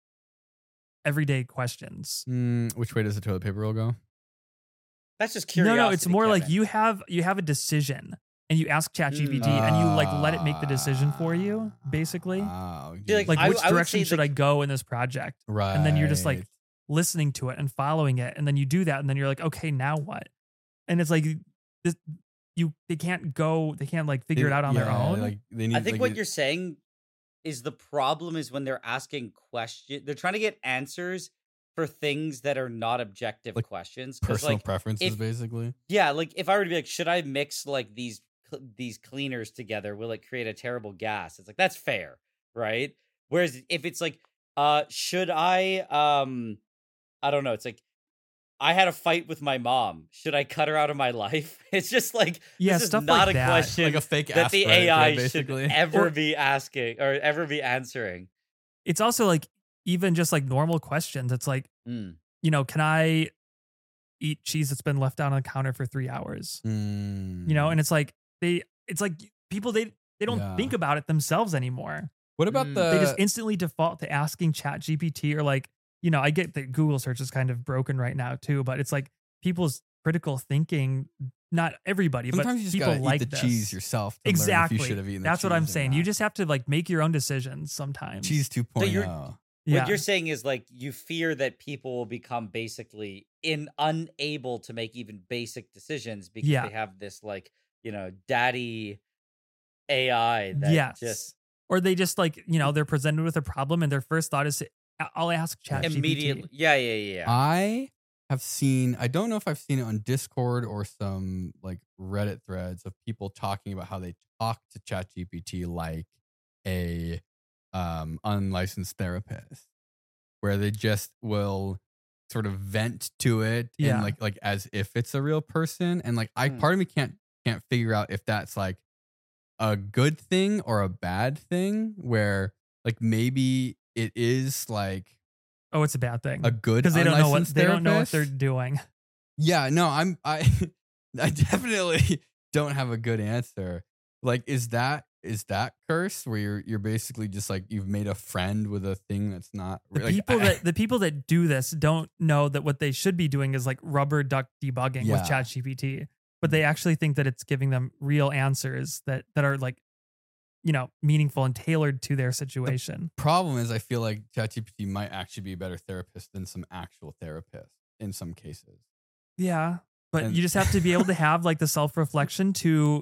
everyday questions. Mm, which way does the toilet paper roll go? That's just No, curiosity. no, it's more like Kevin. you have you have a decision and you ask ChatGPT Mm. and you like let it make the decision for you, basically. Wow, See, like, Like I- which I would direction say, should like- I go in this project? right. And then you're just like listening to it and following it, and then you do that, and then you're like, okay, now what? And it's like this, you they can't go, they can't like figure They- it out on their yeah, own. Like they need. I think like, what it- you're saying is the problem is when they're asking questions, they're trying to get answers for things that are not objective Like questions. 'Cause, personal like, preferences, if- basically. yeah, like if I were to be like, should I mix like these cl- these cleaners together? Will it create a terrible gas? It's like that's fair, right? Whereas if it's like, uh, should I, um, I don't know. It's like I had a fight with my mom. Should I cut her out of my life? It's just like Yeah, this is stuff not like a that. question Like a fake that ask the Reddit A I thread, basically. should ever Or- be asking or ever be answering. It's also like even just like normal questions. It's like, Mm. you know, can I eat cheese that's been left down on the counter for three hours? Mm. You know, and it's like they, it's like people they they don't Yeah. think about it themselves anymore. what about Mm. the? They just instantly default to asking Chat G P T or like, you know, I get that Google search is kind of broken right now too, but it's like people's critical thinking. Not everybody, Sometimes but you just people gotta like eat the this. cheese yourself. To Exactly. Learn if you should have eaten the That's what I'm cheese or saying. You not. just have to like make your own decisions sometimes. cheese two point you're- oh. Yeah. What you're saying is like you fear that people will become basically in unable to make even basic decisions because Yeah. they have this like, you know, daddy A I that yes. just Or they just like, you know, they're presented with a problem and their first thought is, I'll ask Chat G P T. immediately. Yeah, yeah, yeah. yeah. I have seen. I don't know if I've seen it on Discord or some like Reddit threads of people talking about how they talk to ChatGPT like a um, unlicensed therapist, where they just will sort of vent to it Yeah. and like like as if it's a real person. And like I, Hmm. part of me can't can't figure out if that's like a good thing or a bad thing. Where like maybe it is like Oh, it's a bad thing. a good Because they don't know what unlicensed they don't know what therapist. they're doing. Yeah, no, I'm I I definitely don't have a good answer. Like, is that is that cursed where you're you're basically just like you've made a friend with a thing that's not The like, people I- that the people that do this don't know that what they should be doing is like rubber duck debugging Yeah. with Chat G P T, but they actually think that it's giving them real answers that that are like, you know, meaningful and tailored to their situation. problem is I feel like ChatGPT might actually be a better therapist than some actual therapist in some cases. Yeah, but And- you just have to be able to have like the self reflection to,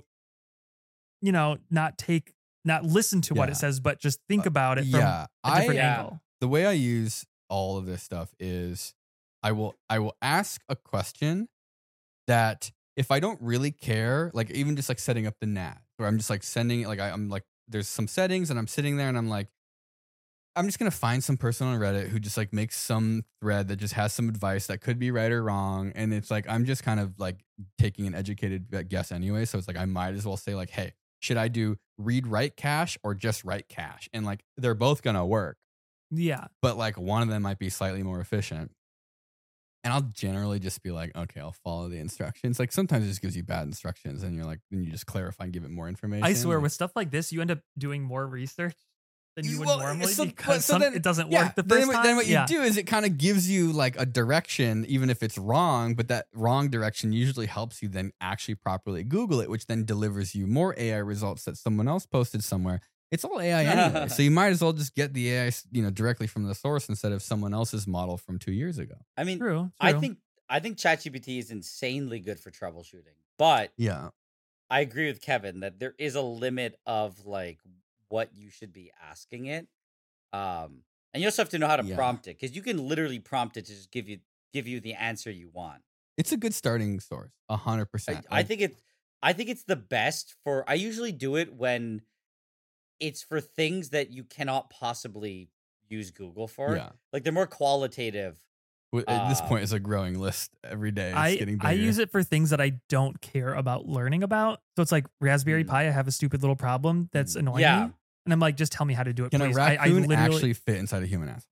you know, not take not listen to what Yeah. it says, but just think Uh, about it from yeah, a different I Yeah. angle. the way I use all of this stuff is I will I will ask a question that if I don't really care, like even just like setting up the N A T, where I'm just like sending it, like I, I'm like there's some settings and I'm sitting there and I'm like, I'm just gonna find some person on Reddit who just like makes some thread that just has some advice that could be right or wrong, and it's like I'm just kind of like taking an educated guess anyway. So it's like I might as well say like, hey, should I do read write cache or just write cache? And like they're both gonna work, Yeah. but like one of them might be slightly more efficient. And I'll generally just be like, okay, I'll follow the instructions. Like sometimes it just gives you bad instructions, and you're like, then you just clarify and give it more information. I swear, Like, with stuff like this, you end up doing more research than you would Well, normally so- because but- so some, then- it doesn't yeah, work the then first what- time. Then what yeah. you do is it kind of gives you like a direction, even if it's wrong, but that wrong direction usually helps you then actually properly Google it, which then delivers you more A I results that someone else posted somewhere. It's all A I anyway. So you might as well just get the A I, you know, directly from the source instead of someone else's model from two years ago. I mean, True, true. I think I think ChatGPT is insanely good for troubleshooting, but Yeah. I agree with Kevin that there is a limit of like what you should be asking it. Um, and you also have to know how to Yeah. prompt it because you can literally prompt it to just give you give you the answer you want. It's a good starting source. A hundred I, percent. I think it I think it's the best for I usually do it when it's for things that you cannot possibly use Google for. Yeah. Like they're more qualitative. At this uh, point, it's a growing list every day. It's I, getting bigger. I use it for things that I don't care about learning about. So it's like Raspberry Mm. Pi. I have a stupid little problem that's Mm. annoying Yeah. me. And I'm like, just tell me how to do it, Can please. a I, I raccoon literally actually fit inside a human ass?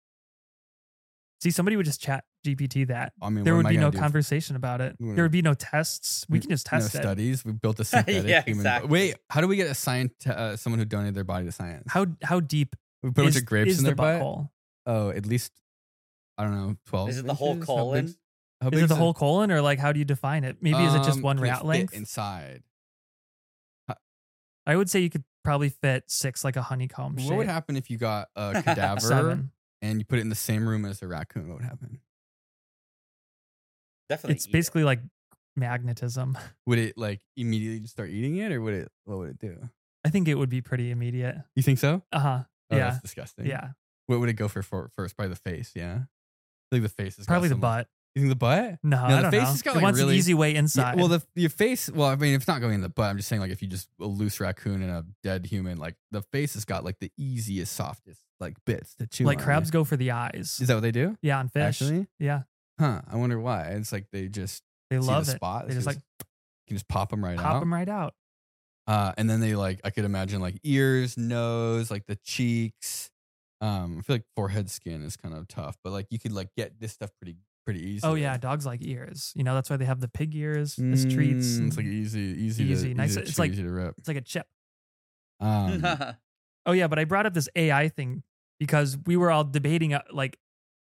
see somebody would just chat G P T that. I mean, There what would am I be no gonna do? conversation about it. We're There would be no tests. We can just no test it. studies. We built a synthetic Yeah, human. exactly. Wait, how do we get a science? Uh, someone who donated their body to science? How how deep we put a bunch is, of grapes is in the their butt? butthole? Oh, at least I don't know, twelve. Is it the whole inches? How colon? big's- How Is big's it the whole colon or like how do you define it? Maybe is it just Um, one can it rat fit length? inside? I would say you could probably fit six like a honeycomb What shape. would happen if you got a cadaver Seven. and you put it in the same room as a raccoon? What would happen? Definitely. It's eat it. basically like magnetism. Would it like immediately just start eating it, or would it? What would it do? I think it would be pretty immediate. You think so? Uh huh. Oh, Yeah. that's disgusting. Yeah. What would it go for, for first? Probably the face. Yeah. I think the face is Probably the butt. You think the butt? No, No, I the don't face know. has got, it like, wants really- an easy way Yeah, inside. well, the your face. Well, I mean, if it's not going in the butt, I'm just saying, like, if you just a loose raccoon and a dead human, like the face has got like the easiest, softest like bits to chew. like on. crabs go for the eyes. Is that what they do? Yeah, on fish. Actually, Yeah, huh? I wonder why. It's like they just they see love the it. spot. They just like you can just pop them right pop out. them right out. Uh, and then they like, I could imagine like ears, nose, like the cheeks. Um, I feel like forehead skin is kind of tough, but like you could like get this stuff pretty pretty easily. Oh yeah, dogs like ears. You know that's why they have the pig ears as treats. Mm, and It's like easy, easy, Easy, to, nice- easy to it's chew, like- easy to rip. it's like a chip. Um, Oh yeah, but I brought up this A I thing because we were all debating uh, like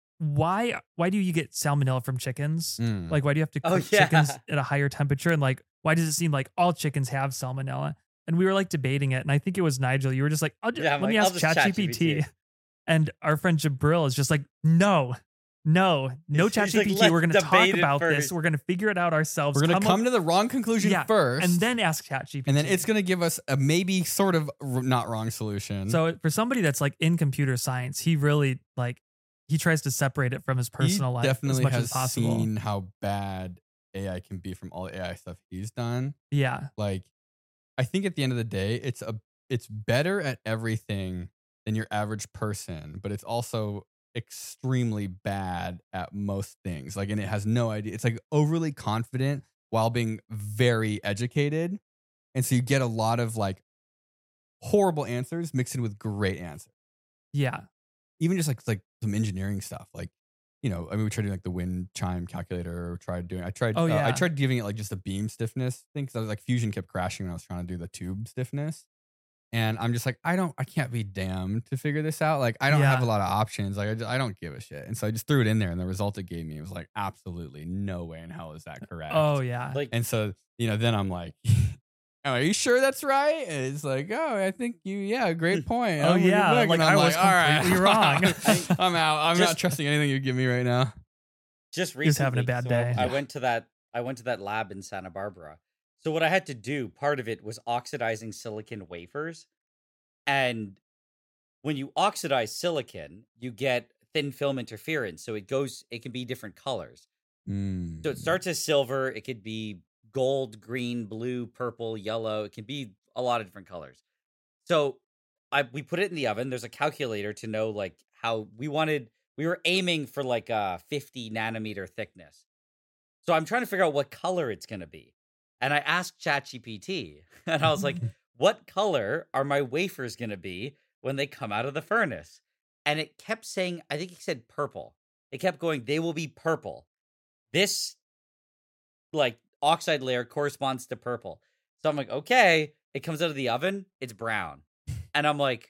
why why do you get salmonella from chickens? mm. Like why do you have to cook Oh, yeah. chickens at a higher temperature? And like why does it seem like all chickens have salmonella? And we were like debating it, and I think it was Nigel. You were just like, I'll just, Yeah, I'm let me like, ask I'll just ChatGPT. ChatGPT. And our friend Jabril is just like, no, no, no He's like, ChatGPT. "Let's we're going to talk debate it about this. first." We're going to figure it out ourselves. We're gonna up- come to the wrong conclusion Yeah, first, and then ask ChatGPT. and then it's gonna give us a maybe sort of r- not wrong solution. So for somebody that's like in computer science, he really like he tries to separate it from his personal he life definitely as much has as possible. seen how bad A I can be from all the A I stuff he's done. Yeah. Like, I think at the end of the day, it's a it's better at everything than your average person, but it's also extremely bad at most things. Like, and it has no idea. It's like overly confident while being very educated, and so you get a lot of like horrible answers mixed in with great answers. Yeah. Even just like like some engineering stuff, like, you know, I mean, we tried doing like the wind chime calculator, or tried doing. I tried. Oh, uh, yeah. I tried giving it like just a beam stiffness thing, because I was like Fusion kept crashing when I was trying to do the tube stiffness, and I'm just like, I don't, I can't be damned to figure this out. Like, I don't Yeah. have a lot of options. Like, I, just, I don't give a shit, and so I just threw it in there, and the result it gave me was like, absolutely no way in hell is that correct. Oh yeah. Like, And so, you know, then I'm like, oh, are you sure that's right? And it's like, oh, I think you, yeah, great point. Oh, I'm with you, yeah, Vic. like, And I'm I was all right, completely wrong. I'm out. I'm Just- not trusting anything you give me right now. just recently, He's having a bad so day. I went to that. I went to that lab in Santa Barbara. So what I had to do, part of it was oxidizing silicon wafers, and when you oxidize silicon, you get thin film interference. So it goes. It can be different colors. Mm. So it starts as silver. It could be gold, green, blue, purple, yellow. It can be a lot of different colors. So I we put it in the oven. There's a calculator to know like how we wanted. We were aiming for like a fifty nanometer thickness. So I'm trying to figure out what color it's going to be. And I asked ChatGPT, and I was like, what color are my wafers going to be when they come out of the furnace? And it kept saying, I think it said purple. It kept going, they will be purple. This like oxide layer corresponds to purple. So I'm like, okay, it comes out of the oven, it's brown. And I'm like,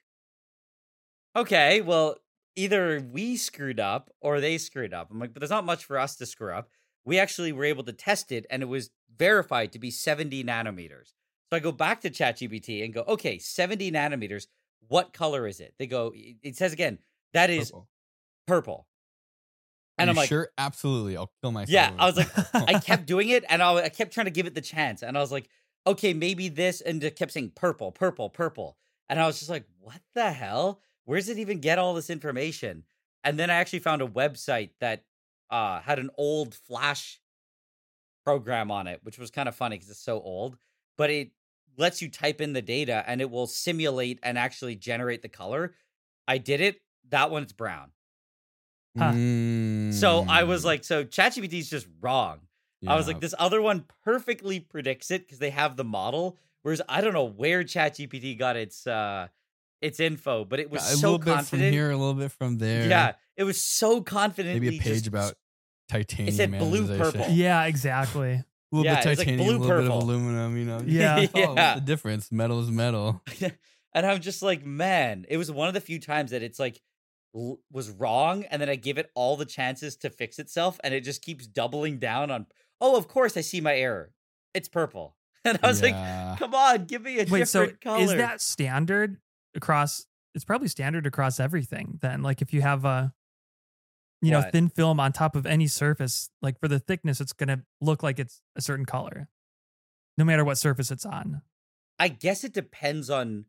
okay, well, either we screwed up or they screwed up. I'm like, but there's not much for us to screw up. We actually were able to test it, and it was verified to be seventy nanometers. So I go back to ChatGPT and go, okay, seventy nanometers, what color is it? They go, it says again, that is Purple. purple. Are And you I'm like, sure? Absolutely. I'll kill myself. yeah, over I was this. like, I kept doing it, and I, I kept trying to give it the chance. And I was like, okay, maybe this, and it kept saying purple, purple, purple. And I was just like, what the hell? Where does it even get all this information? And then I actually found a website that uh, had an old Flash program on it, which was kind of funny because it's so old. But it lets you type in the data, and it will simulate and actually generate the color. I did it. That one's brown. Huh. So I was Mm. like, so ChatGPT is just wrong. I was Yeah. like, this other one perfectly predicts it because they have the model. Whereas I don't know where ChatGPT got its uh its info, but it was a so little bit from confident. here, a little bit from there. Yeah, it was so confidently. Maybe a page just- about titanium. said blue, anodization. purple. Yeah, exactly. A little Yeah, bit it's like titanium, a blue, little bit of purple. aluminum, you know. Yeah. Oh, Yeah. what's the difference? Metal is metal. And I'm just like, man, it was one of the few times that it's like l- was wrong, and then I give it all the chances to fix itself, and it just keeps doubling down on. Oh, of course, I see my error. It's purple, and I was Yeah. like, come on, give me a Wait, so different color. is that standard across? It's probably standard across everything. Then, like if you have a you know, What? thin film on top of any surface, like for the thickness, it's going to look like it's a certain color, no matter what surface it's on. I guess it depends on.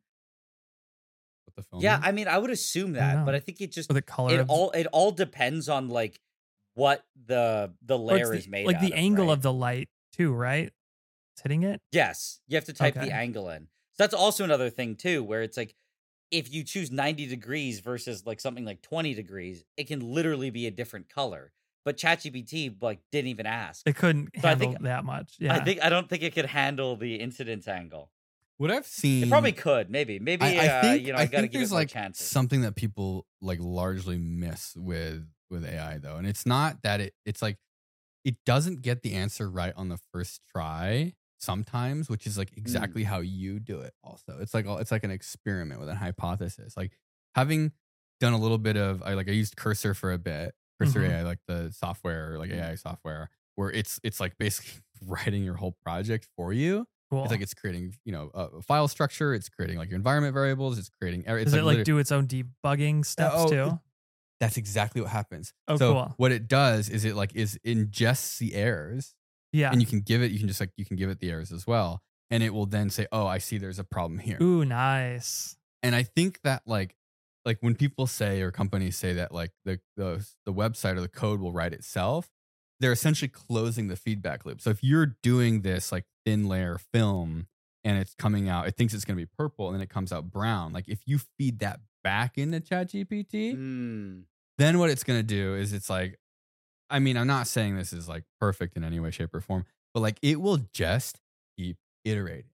What the film? Yeah, is? I mean, I would assume I don't that, know. but I think it just Or the color it of all it all depends on like what the the or it's layer the- is made like out the of, angle right? of the light too, right? It's hitting it. Yes, you have to type Okay. the angle in. So that's also another thing too, where it's like if you choose ninety degrees versus like something like twenty degrees, it can literally be a different color. But ChatGPT like didn't even ask. It couldn't So I handle think- that much. Yeah. I think I don't think it could handle the incidence angle. What I've seen, It probably could, maybe, maybe. I, I uh, think, you know, I I, gotta think give there's it more like chances. something that people like largely miss with with A I though, and it's not that it it's like it doesn't get the answer right on the first try sometimes, which is like Mm. exactly how you do it. Also, it's like it's like an experiment with a hypothesis. Like having done a little bit of I like I used Cursor for a bit, Cursor Mhm. A I, like the software, like Mhm. A I software, where it's it's like basically writing your whole project for you. cool. It's like it's creating, you know, a a file structure. It's creating like your environment variables. It's creating. It's Does it like literally- do its own debugging steps oh, too? That's exactly what happens. Oh, so cool. what it does is it like is ingests the errors, Yeah. and you can give it. You can just like you can give it the errors as well, and it will then say, "Oh, I see. There's a problem here." Ooh, nice. And I think that like like when people say or companies say that like the the the website or the code will write itself, they're essentially closing the feedback loop. So if you're doing this like thin layer film and it's coming out, it thinks it's going to be purple and then it comes out brown. Like if you feed that back into ChatGPT, Mm. then what it's going to do is it's like, I mean, I'm not saying this is like perfect in any way, shape, or form, but like it will just keep iterating.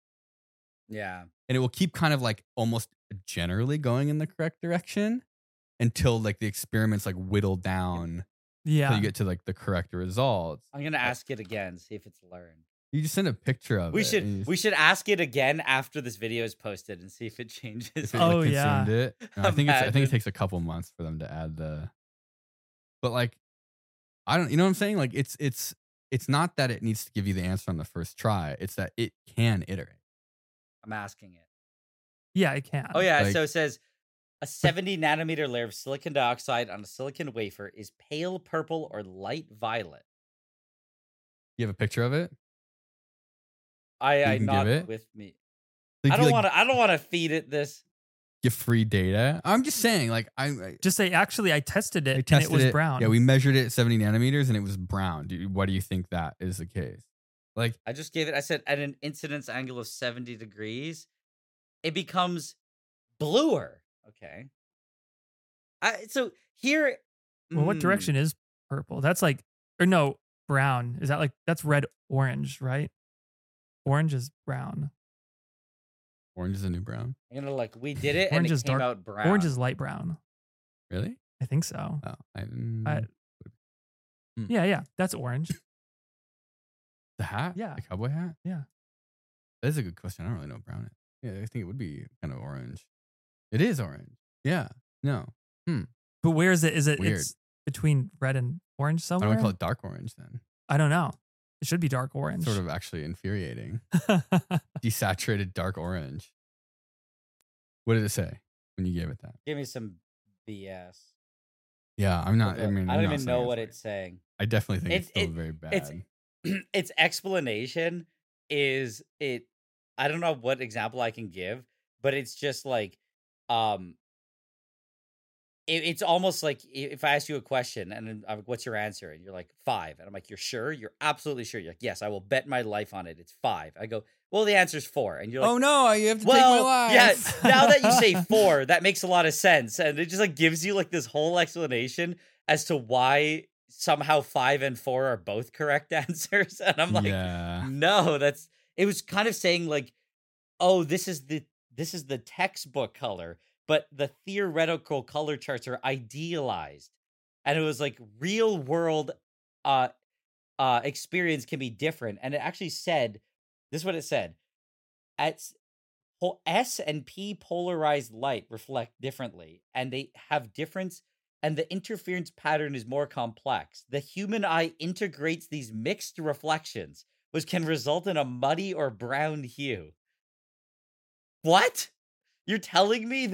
Yeah. And it will keep kind of like almost generally going in the correct direction until like the experiments like whittle down Yeah. until you get to like the correct results. I'm gonna ask it again, see if it's learned. You just send a picture of We it. and you should just- we should ask it again after this video is posted and see if it changes. if it, Oh, like, yeah. consumed it. No, I think it's I think Imagine. it takes a couple months for them to add the. But like, I don't. You know what I'm saying? Like, it's it's it's not that it needs to give you the answer on the first try. It's that it can iterate. I'm asking it. Yeah, it can. Oh yeah, Like- so it says a seventy nanometer layer of silicon dioxide on a silicon wafer is pale purple or light violet. You have a picture of it. I You I can not give it? with me. Like, I you, don't like, want to. I don't want to feed it this. give free data. I'm just saying, like I, I Just say, actually, I tested it I tested and it was brown. Yeah, we measured it at seventy nanometers and it was brown. Do you, why do you think that is the case? Like, I just gave it. I said at an incidence angle of seventy degrees, it becomes bluer. Okay. I so here. Well, what mm, direction is purple? That's like, or no, brown. Is that like, that's red, orange, right? Orange is brown. orange is a new brown. I'm gonna look. We did it, and Orange it is came dark- out brown. Orange is light brown. Really? I think so. Oh, I, mm, I- Hmm. Yeah, yeah. That's orange. the hat? Yeah. The cowboy hat? Yeah. That is a good question. I don't really know what brown is. Yeah, I think it would be kind of orange. It is orange. Yeah. No. But where is it? Is it Weird. it's between red and orange Why somewhere? don't we call it dark orange then? I don't know. It should be dark orange. Sort of actually infuriating. Desaturated dark orange. What did it say when you gave it that? Give me some B S. Yeah, I'm not. I Okay, mean, I I'm don't not even saying know what right. it's saying. I definitely think it's, It- still it- very bad. it's- Its explanation is it. I don't know what example I can give, but it's just like, um, it, it's almost like i- if I ask you a question and then I'm like, what's your answer? And you're like five, and I'm like, you're sure? You're absolutely sure? You're like, yes, I will bet my life on it. It's five. I go, well, the answer's four, and you're like, oh no, you have to well, take my yeah. life. Now that you say four, that makes a lot of sense, and it just like gives you like this whole explanation as to why somehow five and four are both correct answers. And I'm like, yeah. no, that's. It was kind of saying like, oh, this is the this is the textbook color, but the theoretical color charts are idealized, and it was like real world, uh, uh, experience can be different, and it actually said, this is what it said, at s- po- S and P polarized light reflect differently, and they have difference, and the interference pattern is more complex. The human eye integrates these mixed reflections, which can result in a muddy or brown hue. What? You're telling me that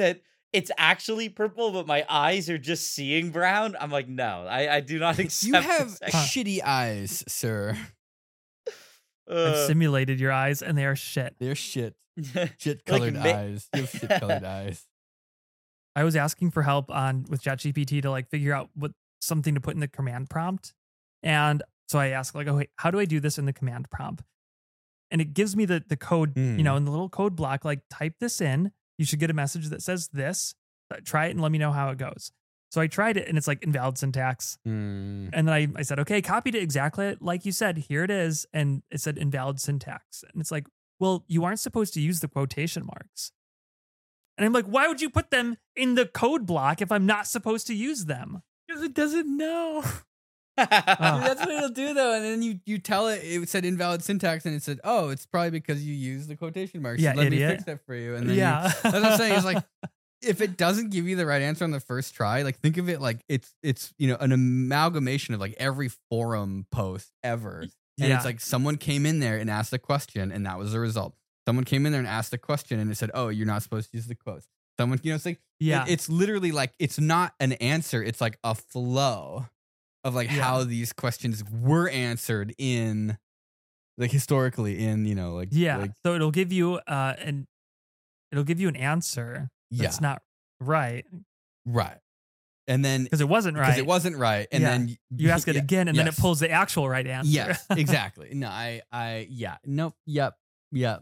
it's actually purple, but my eyes are just seeing brown. I'm like, no, I, I do not accept. You have this. shitty eyes, sir. I've Uh, simulated your eyes and they are shit. They're shit. Shit colored ma- eyes. You have shit colored eyes. I was asking for help on with ChatGPT to like figure out what something to put in the command prompt. And so I asked like, oh, wait, how do I do this in the command prompt? And it gives me the the code, Mm. you know, in the little code block, like type this in. You should get a message that says this. Uh, Try it and let me know how it goes. So I tried it and it's like invalid syntax. Mm. And then I, I said, okay, copied it exactly like you said. Here it is. And it said invalid syntax. And it's like, well, you aren't supposed to use the quotation marks. And I'm like, why would you put them in the code block if I'm not supposed to use them? Because it doesn't know. Oh. Dude, that's what it'll do though. And then you, you tell it, it said invalid syntax and it said, oh, it's probably because you used the quotation marks. Yeah, Let idiot. me fix that for you. And then Yeah. you, that's what I'm saying. It's like, if it doesn't give you the right answer on the first try, like think of it like it's, it's, you know, an amalgamation of like every forum post ever. And Yeah. it's like someone came in there and asked a question and that was the result. Someone came in there and asked a question and it said, oh, you're not supposed to use the quotes. Someone, you know, it's like, Yeah. it- it's literally like, it's not an answer. It's like a flow of like Yeah. how these questions were answered in like historically in, you know, like, Yeah. like, So it'll give you uh an it'll give you an answer yeah, that's not right right. And then because it wasn't because right. it wasn't right. And Yeah. then y- You ask it yeah, again and then it yes. pulls the actual right answer. Yes, exactly. No, I, I, yeah, nope, yep, yep.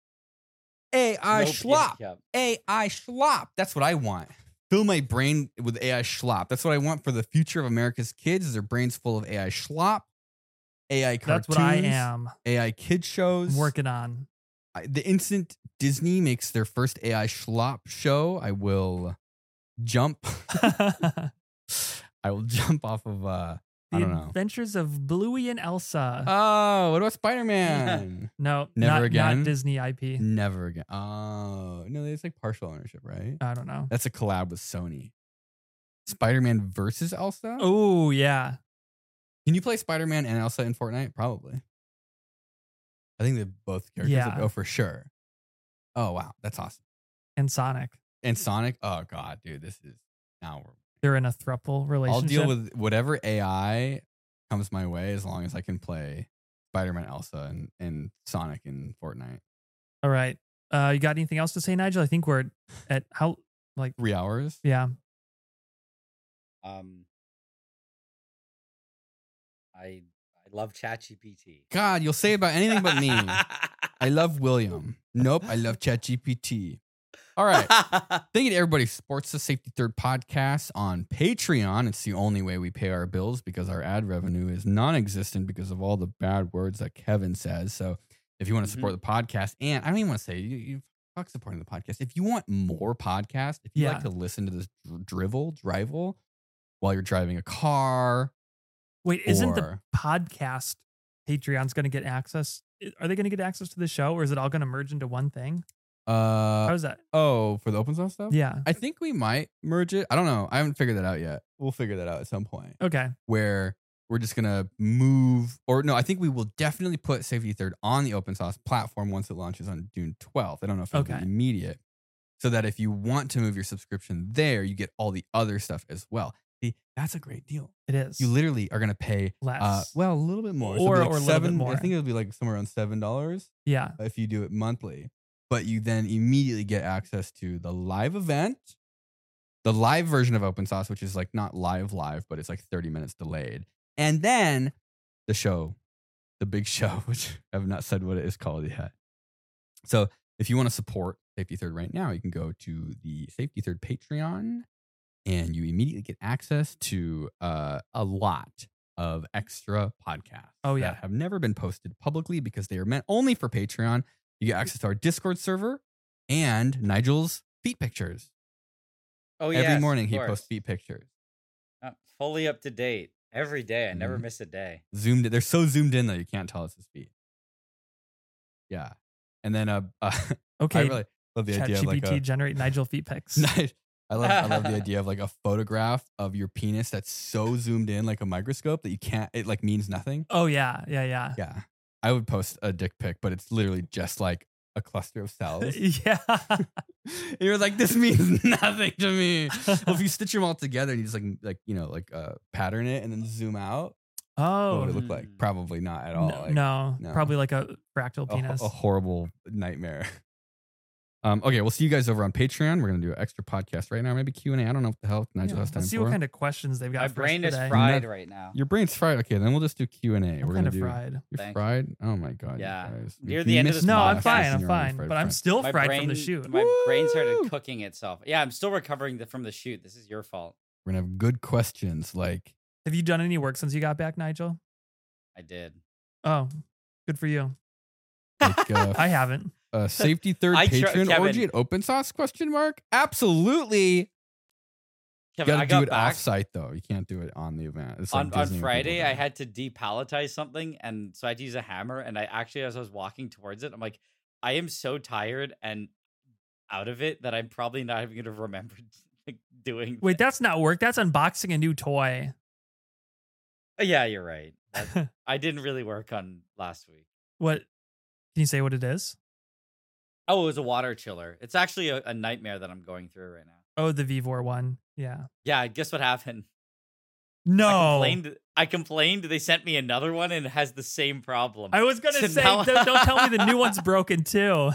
A I nope, schlop. yep. A I schlop. That's what I want. Fill my brain with A I schlop. That's what I want for the future of America's kids. Is their brains full of A I schlop, A I cartoons, That's what I am A I kid shows. I'm working on. I, the instant Disney makes their first A I schlop show, I will jump. I will jump off of. uh I The don't know. Adventures of Bluey and Elsa. Oh, what about Spider Man? no, never not, again? Not Disney I P. Never again. Oh no, it's like partial ownership, right? I don't know. That's a collab with Sony. Spider Man versus Elsa. Oh yeah. Can you play Spider Man and Elsa in Fortnite? Probably. I think that both characters Yeah. would go for sure. Oh wow, that's awesome. And Sonic. And Sonic. Oh god, dude, this is now we're. They're in a throuple relationship. I'll deal with whatever A I comes my way as long as I can play Spider Man, Elsa, and, and Sonic in Fortnite. All right. Uh, you got anything else to say, Nigel? I think we're at how like Three hours. yeah. Um, I I love ChatGPT. God, you'll say about anything but me. I love William. Nope, I love ChatGPT. All right. Thank you to everybody who supports the Safety Third podcast on Patreon. It's the only way we pay our bills because our ad revenue is non-existent because of all the bad words that Kevin says. So if you want to support the podcast, and I don't even want to say you, you fuck supporting the podcast. If you want more podcasts, if you Yeah. like to listen to this dr- drivel, drivel while you're driving a car, Wait, isn't the or- podcast Patreon's going to get access? Are they going to get access to the show, or is it all going to merge into one thing? uh, How is that? oh, for the open source stuff? Yeah. I think we might merge it. I don't know. I haven't figured that out yet. We'll figure that out at some point. Okay. Where we're just gonna move, or no, I think we will definitely put Safety Third on the open source platform once it launches on June twelfth. I don't know if it'll Okay. be immediate, so that if you want to move your subscription there, you get all the other stuff as well. See, that's a great deal. It is. You literally are gonna pay Less. uh, well, a little bit more, So it'll Or- be like or a little bit seven. more. I think it'll be like somewhere around seven dollars yeah. if you do it monthly. But you then immediately get access to the live event, the live version of Open Sauce, which is like not live live, but it's like thirty minutes delayed. And then the show, the big show, which I have not said what it is called yet. So if you want to support Safety Third right now, you can go to the Safety Third Patreon and you immediately get access to uh, a lot of extra podcasts Oh, yeah. that have never been posted publicly because they are meant only for Patreon. You get access to our Discord server and Nigel's feet pictures. Oh Every yes, morning of he course. posts feet pictures. Uh, fully up to date every day. I never Mhm. miss a day. Zoomed in. They're so zoomed in that you can't tell it's his feet. Yeah. And then uh, uh Okay. I really love the idea of like ChatGPT a generate Nigel feet pics. nice. I love I love the idea of like a photograph of your penis that's so zoomed in like a microscope that you can't it like means nothing. Oh yeah. Yeah. Yeah. Yeah. I would post a dick pic, but it's literally just like a cluster of cells. Yeah. And you're like, this means nothing to me. Well, if you stitch them all together and you just like, like you know, like uh, pattern it and then zoom out, Oh. what would it look like? Probably not at all. No, Like, no, no. probably like a fractal a, penis. a horrible nightmare. Um, okay, we'll see you guys over on Patreon. We're gonna do an extra podcast right now, maybe Q and A. I don't know what the hell Nigel Yeah, has time let's see for. what kind of questions they've got. My for us brain is today. fried No. right now. Your brain's fried. Okay, then we'll just do Q and A. I'm We're kind gonna of do. fried. You're Thank fried. Oh my god. you Yeah. guys. Near You the end of missed this No, I'm podcast. fine. I'm you're already fine, fried, but I'm fried. still My fried brain, from the shoot. my brain Woo! started cooking itself. Yeah, I'm still recovering the, from the shoot. This is your fault. We're gonna have good questions. Like, Have you done any work since you got back, Nigel? I did. Oh, good for you. like uh, I haven't. uh, safety third I tr- patron Kevin- orgy at open sauce question mark. Absolutely. You Kevin, gotta I do got it back off site though. You can't do it on the event. It's like on, on Disney when people Friday. do I it. had to depalletize something, and so I had to use a hammer. And I actually, as I was walking towards it, I'm like, I am so tired and out of it that I'm probably not even going to remember like, doing. Wait, that's not work. That's unboxing a new toy. that. Yeah, you're right. That- I didn't really work on last week. What? Can you say what it is? Oh, it was a water chiller. It's actually a, a nightmare that I'm going through right now. Oh, the Vivor one. Yeah. Yeah, guess what happened? I No. complained. I complained. They sent me another one and it has the same problem. I was gonna So say, now- don't, don't tell me the new one's broken too.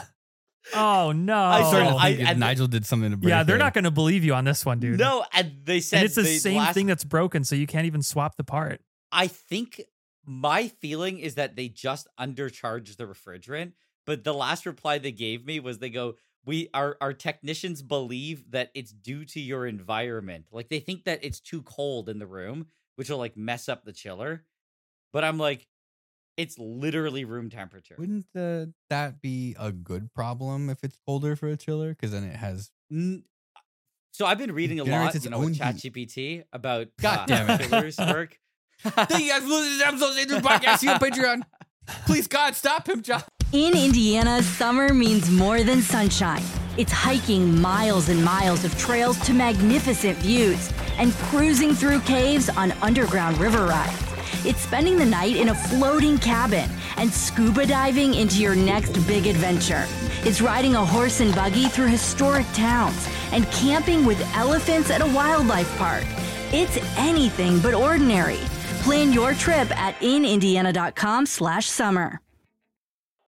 Oh no. I I'm starting to I- think if and- Nigel did something to break yeah, they're it. not gonna believe you on this one, dude. No, and they said and it's the they same last- thing that's broken, so you can't even swap the part. I think my feeling is that they just undercharged the refrigerant. But the last reply they gave me was they go, we our our technicians believe that it's due to your environment. Like they think that it's too cold in the room, which will like mess up the chiller. But I'm like, it's literally room temperature. Wouldn't uh, that be a good problem if it's colder for a chiller? Because then it has. N- So I've been reading a generates lot, its you know, own with heat. ChatGPT about God uh, damn how it. chillers work. Thank you guys for listening to this episode of the podcast. See you on Patreon. Please, God, stop him, John. In Indiana, summer means more than sunshine. It's hiking miles and miles of trails to magnificent views and cruising through caves on underground river rides. It's spending the night in a floating cabin and scuba diving into your next big adventure. It's riding a horse and buggy through historic towns and camping with elephants at a wildlife park. It's anything but ordinary. Plan your trip at in indiana dot com slash summer.